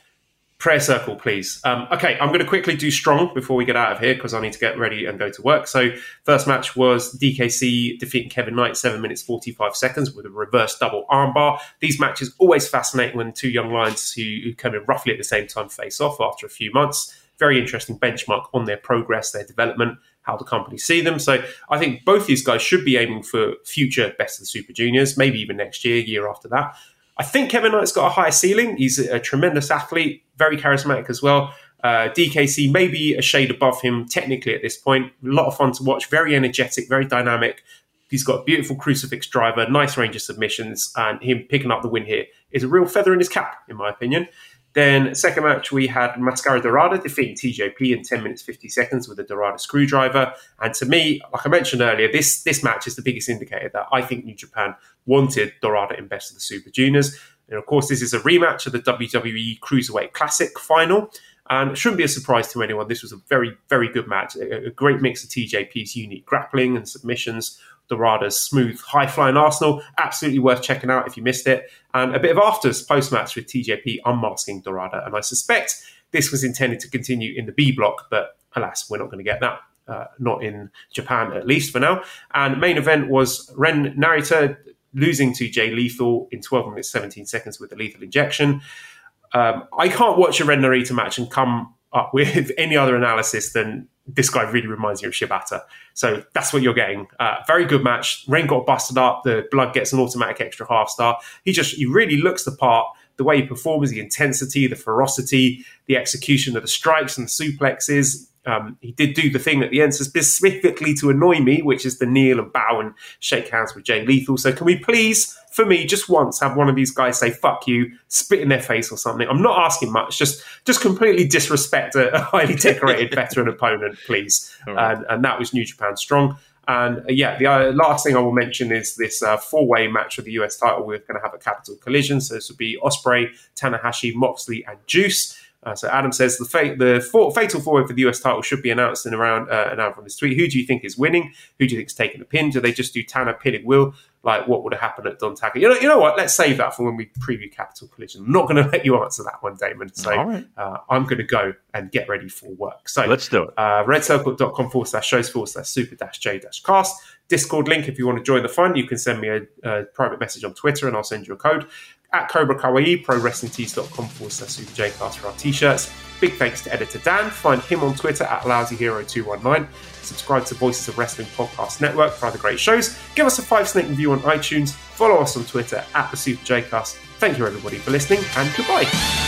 prayer circle, please. Um, okay, I'm going to quickly do strong before we get out of here because I need to get ready and go to work. So first match was D K C defeating Kevin Knight, seven minutes, forty-five seconds with a reverse double armbar. These matches always fascinate when two young lions who, who come in roughly at the same time face off after a few months. Very interesting benchmark on their progress, their development, how the company see them. So I think both these guys should be aiming for future Best of the Super Juniors, maybe even next year, year after that. I think Kevin Knight's got a higher ceiling. He's a tremendous athlete, very charismatic as well. Uh, D K C maybe a shade above him technically at this point. A lot of fun to watch, very energetic, very dynamic. He's got a beautiful crucifix driver, nice range of submissions, and him picking up the win here is a real feather in his cap, in my opinion. Then second match, we had Mascara Dorada defeating T J P in ten minutes, fifty seconds with a Dorada screwdriver. And to me, like I mentioned earlier, this, this match is the biggest indicator that I think New Japan wanted Dorada in Best of the Super Juniors. And of course, this is a rematch of the W W E Cruiserweight Classic final. And it shouldn't be a surprise to anyone. This was a very, very good match. A, a great mix of T J P's unique grappling and submissions, Dorada's smooth, high-flying arsenal. Absolutely worth checking out if you missed it. And a bit of afters post-match with T J P unmasking Dorada. And I suspect this was intended to continue in the B block, but alas, we're not going to get that. Uh, not in Japan, at least for now. And main event was Ren Narita losing to Jay Lethal in twelve minutes, seventeen seconds with the lethal injection. Um, I can't watch a Ren Narita match and come up with any other analysis than this guy really reminds me of Shibata. So that's what you're getting. Uh, very good match. Ren got busted up. The blood gets an automatic extra half star. He just, he really looks the part. The way he performs, the intensity, the ferocity, the execution of the strikes and the suplexes. Um, he did do the thing at the end specifically to annoy me, which is the kneel and bow and shake hands with Jay Lethal. So can we please, for me, just once have one of these guys say, fuck you, spit in their face or something? I'm not asking much. Just just completely disrespect a, a highly decorated veteran opponent, please. Right. And, and that was New Japan Strong. And uh, yeah, the uh, last thing I will mention is this uh, four-way match for the U S title. We're going to have a Capital Collision. So this will be Ospreay, Tanahashi, Moxley, and Juice. Uh, so Adam says the, fa- the four- fatal four-way for the U S title should be announced in around uh, an hour from this tweet. Who do you think is winning? Who do you think is taking the pin? Do they just do Tana pinning Will? Like what would have happened at Don Taco? You know, you know what? Let's save that for when we preview Capital Collision. I'm not going to let you answer that one, Damon. So right. uh, I'm going to go and get ready for work. So let's do it. Uh, redcircle.com forward slash shows forward slash super dash J dash cast. Discord link if you want to join the fun. You can send me a, a private message on Twitter and I'll send you a code. At Cobra Kawaii, ProWrestlingTees.com forward slash Super J-Cast for our t-shirts. Big thanks to editor Dan. Find him on Twitter at Lousy Hero two one nine. Subscribe to Voices of Wrestling Podcast Network for other great shows. Give us a five-snake review on iTunes. Follow us on Twitter at the Super J-Cast. Thank you everybody for listening and goodbye.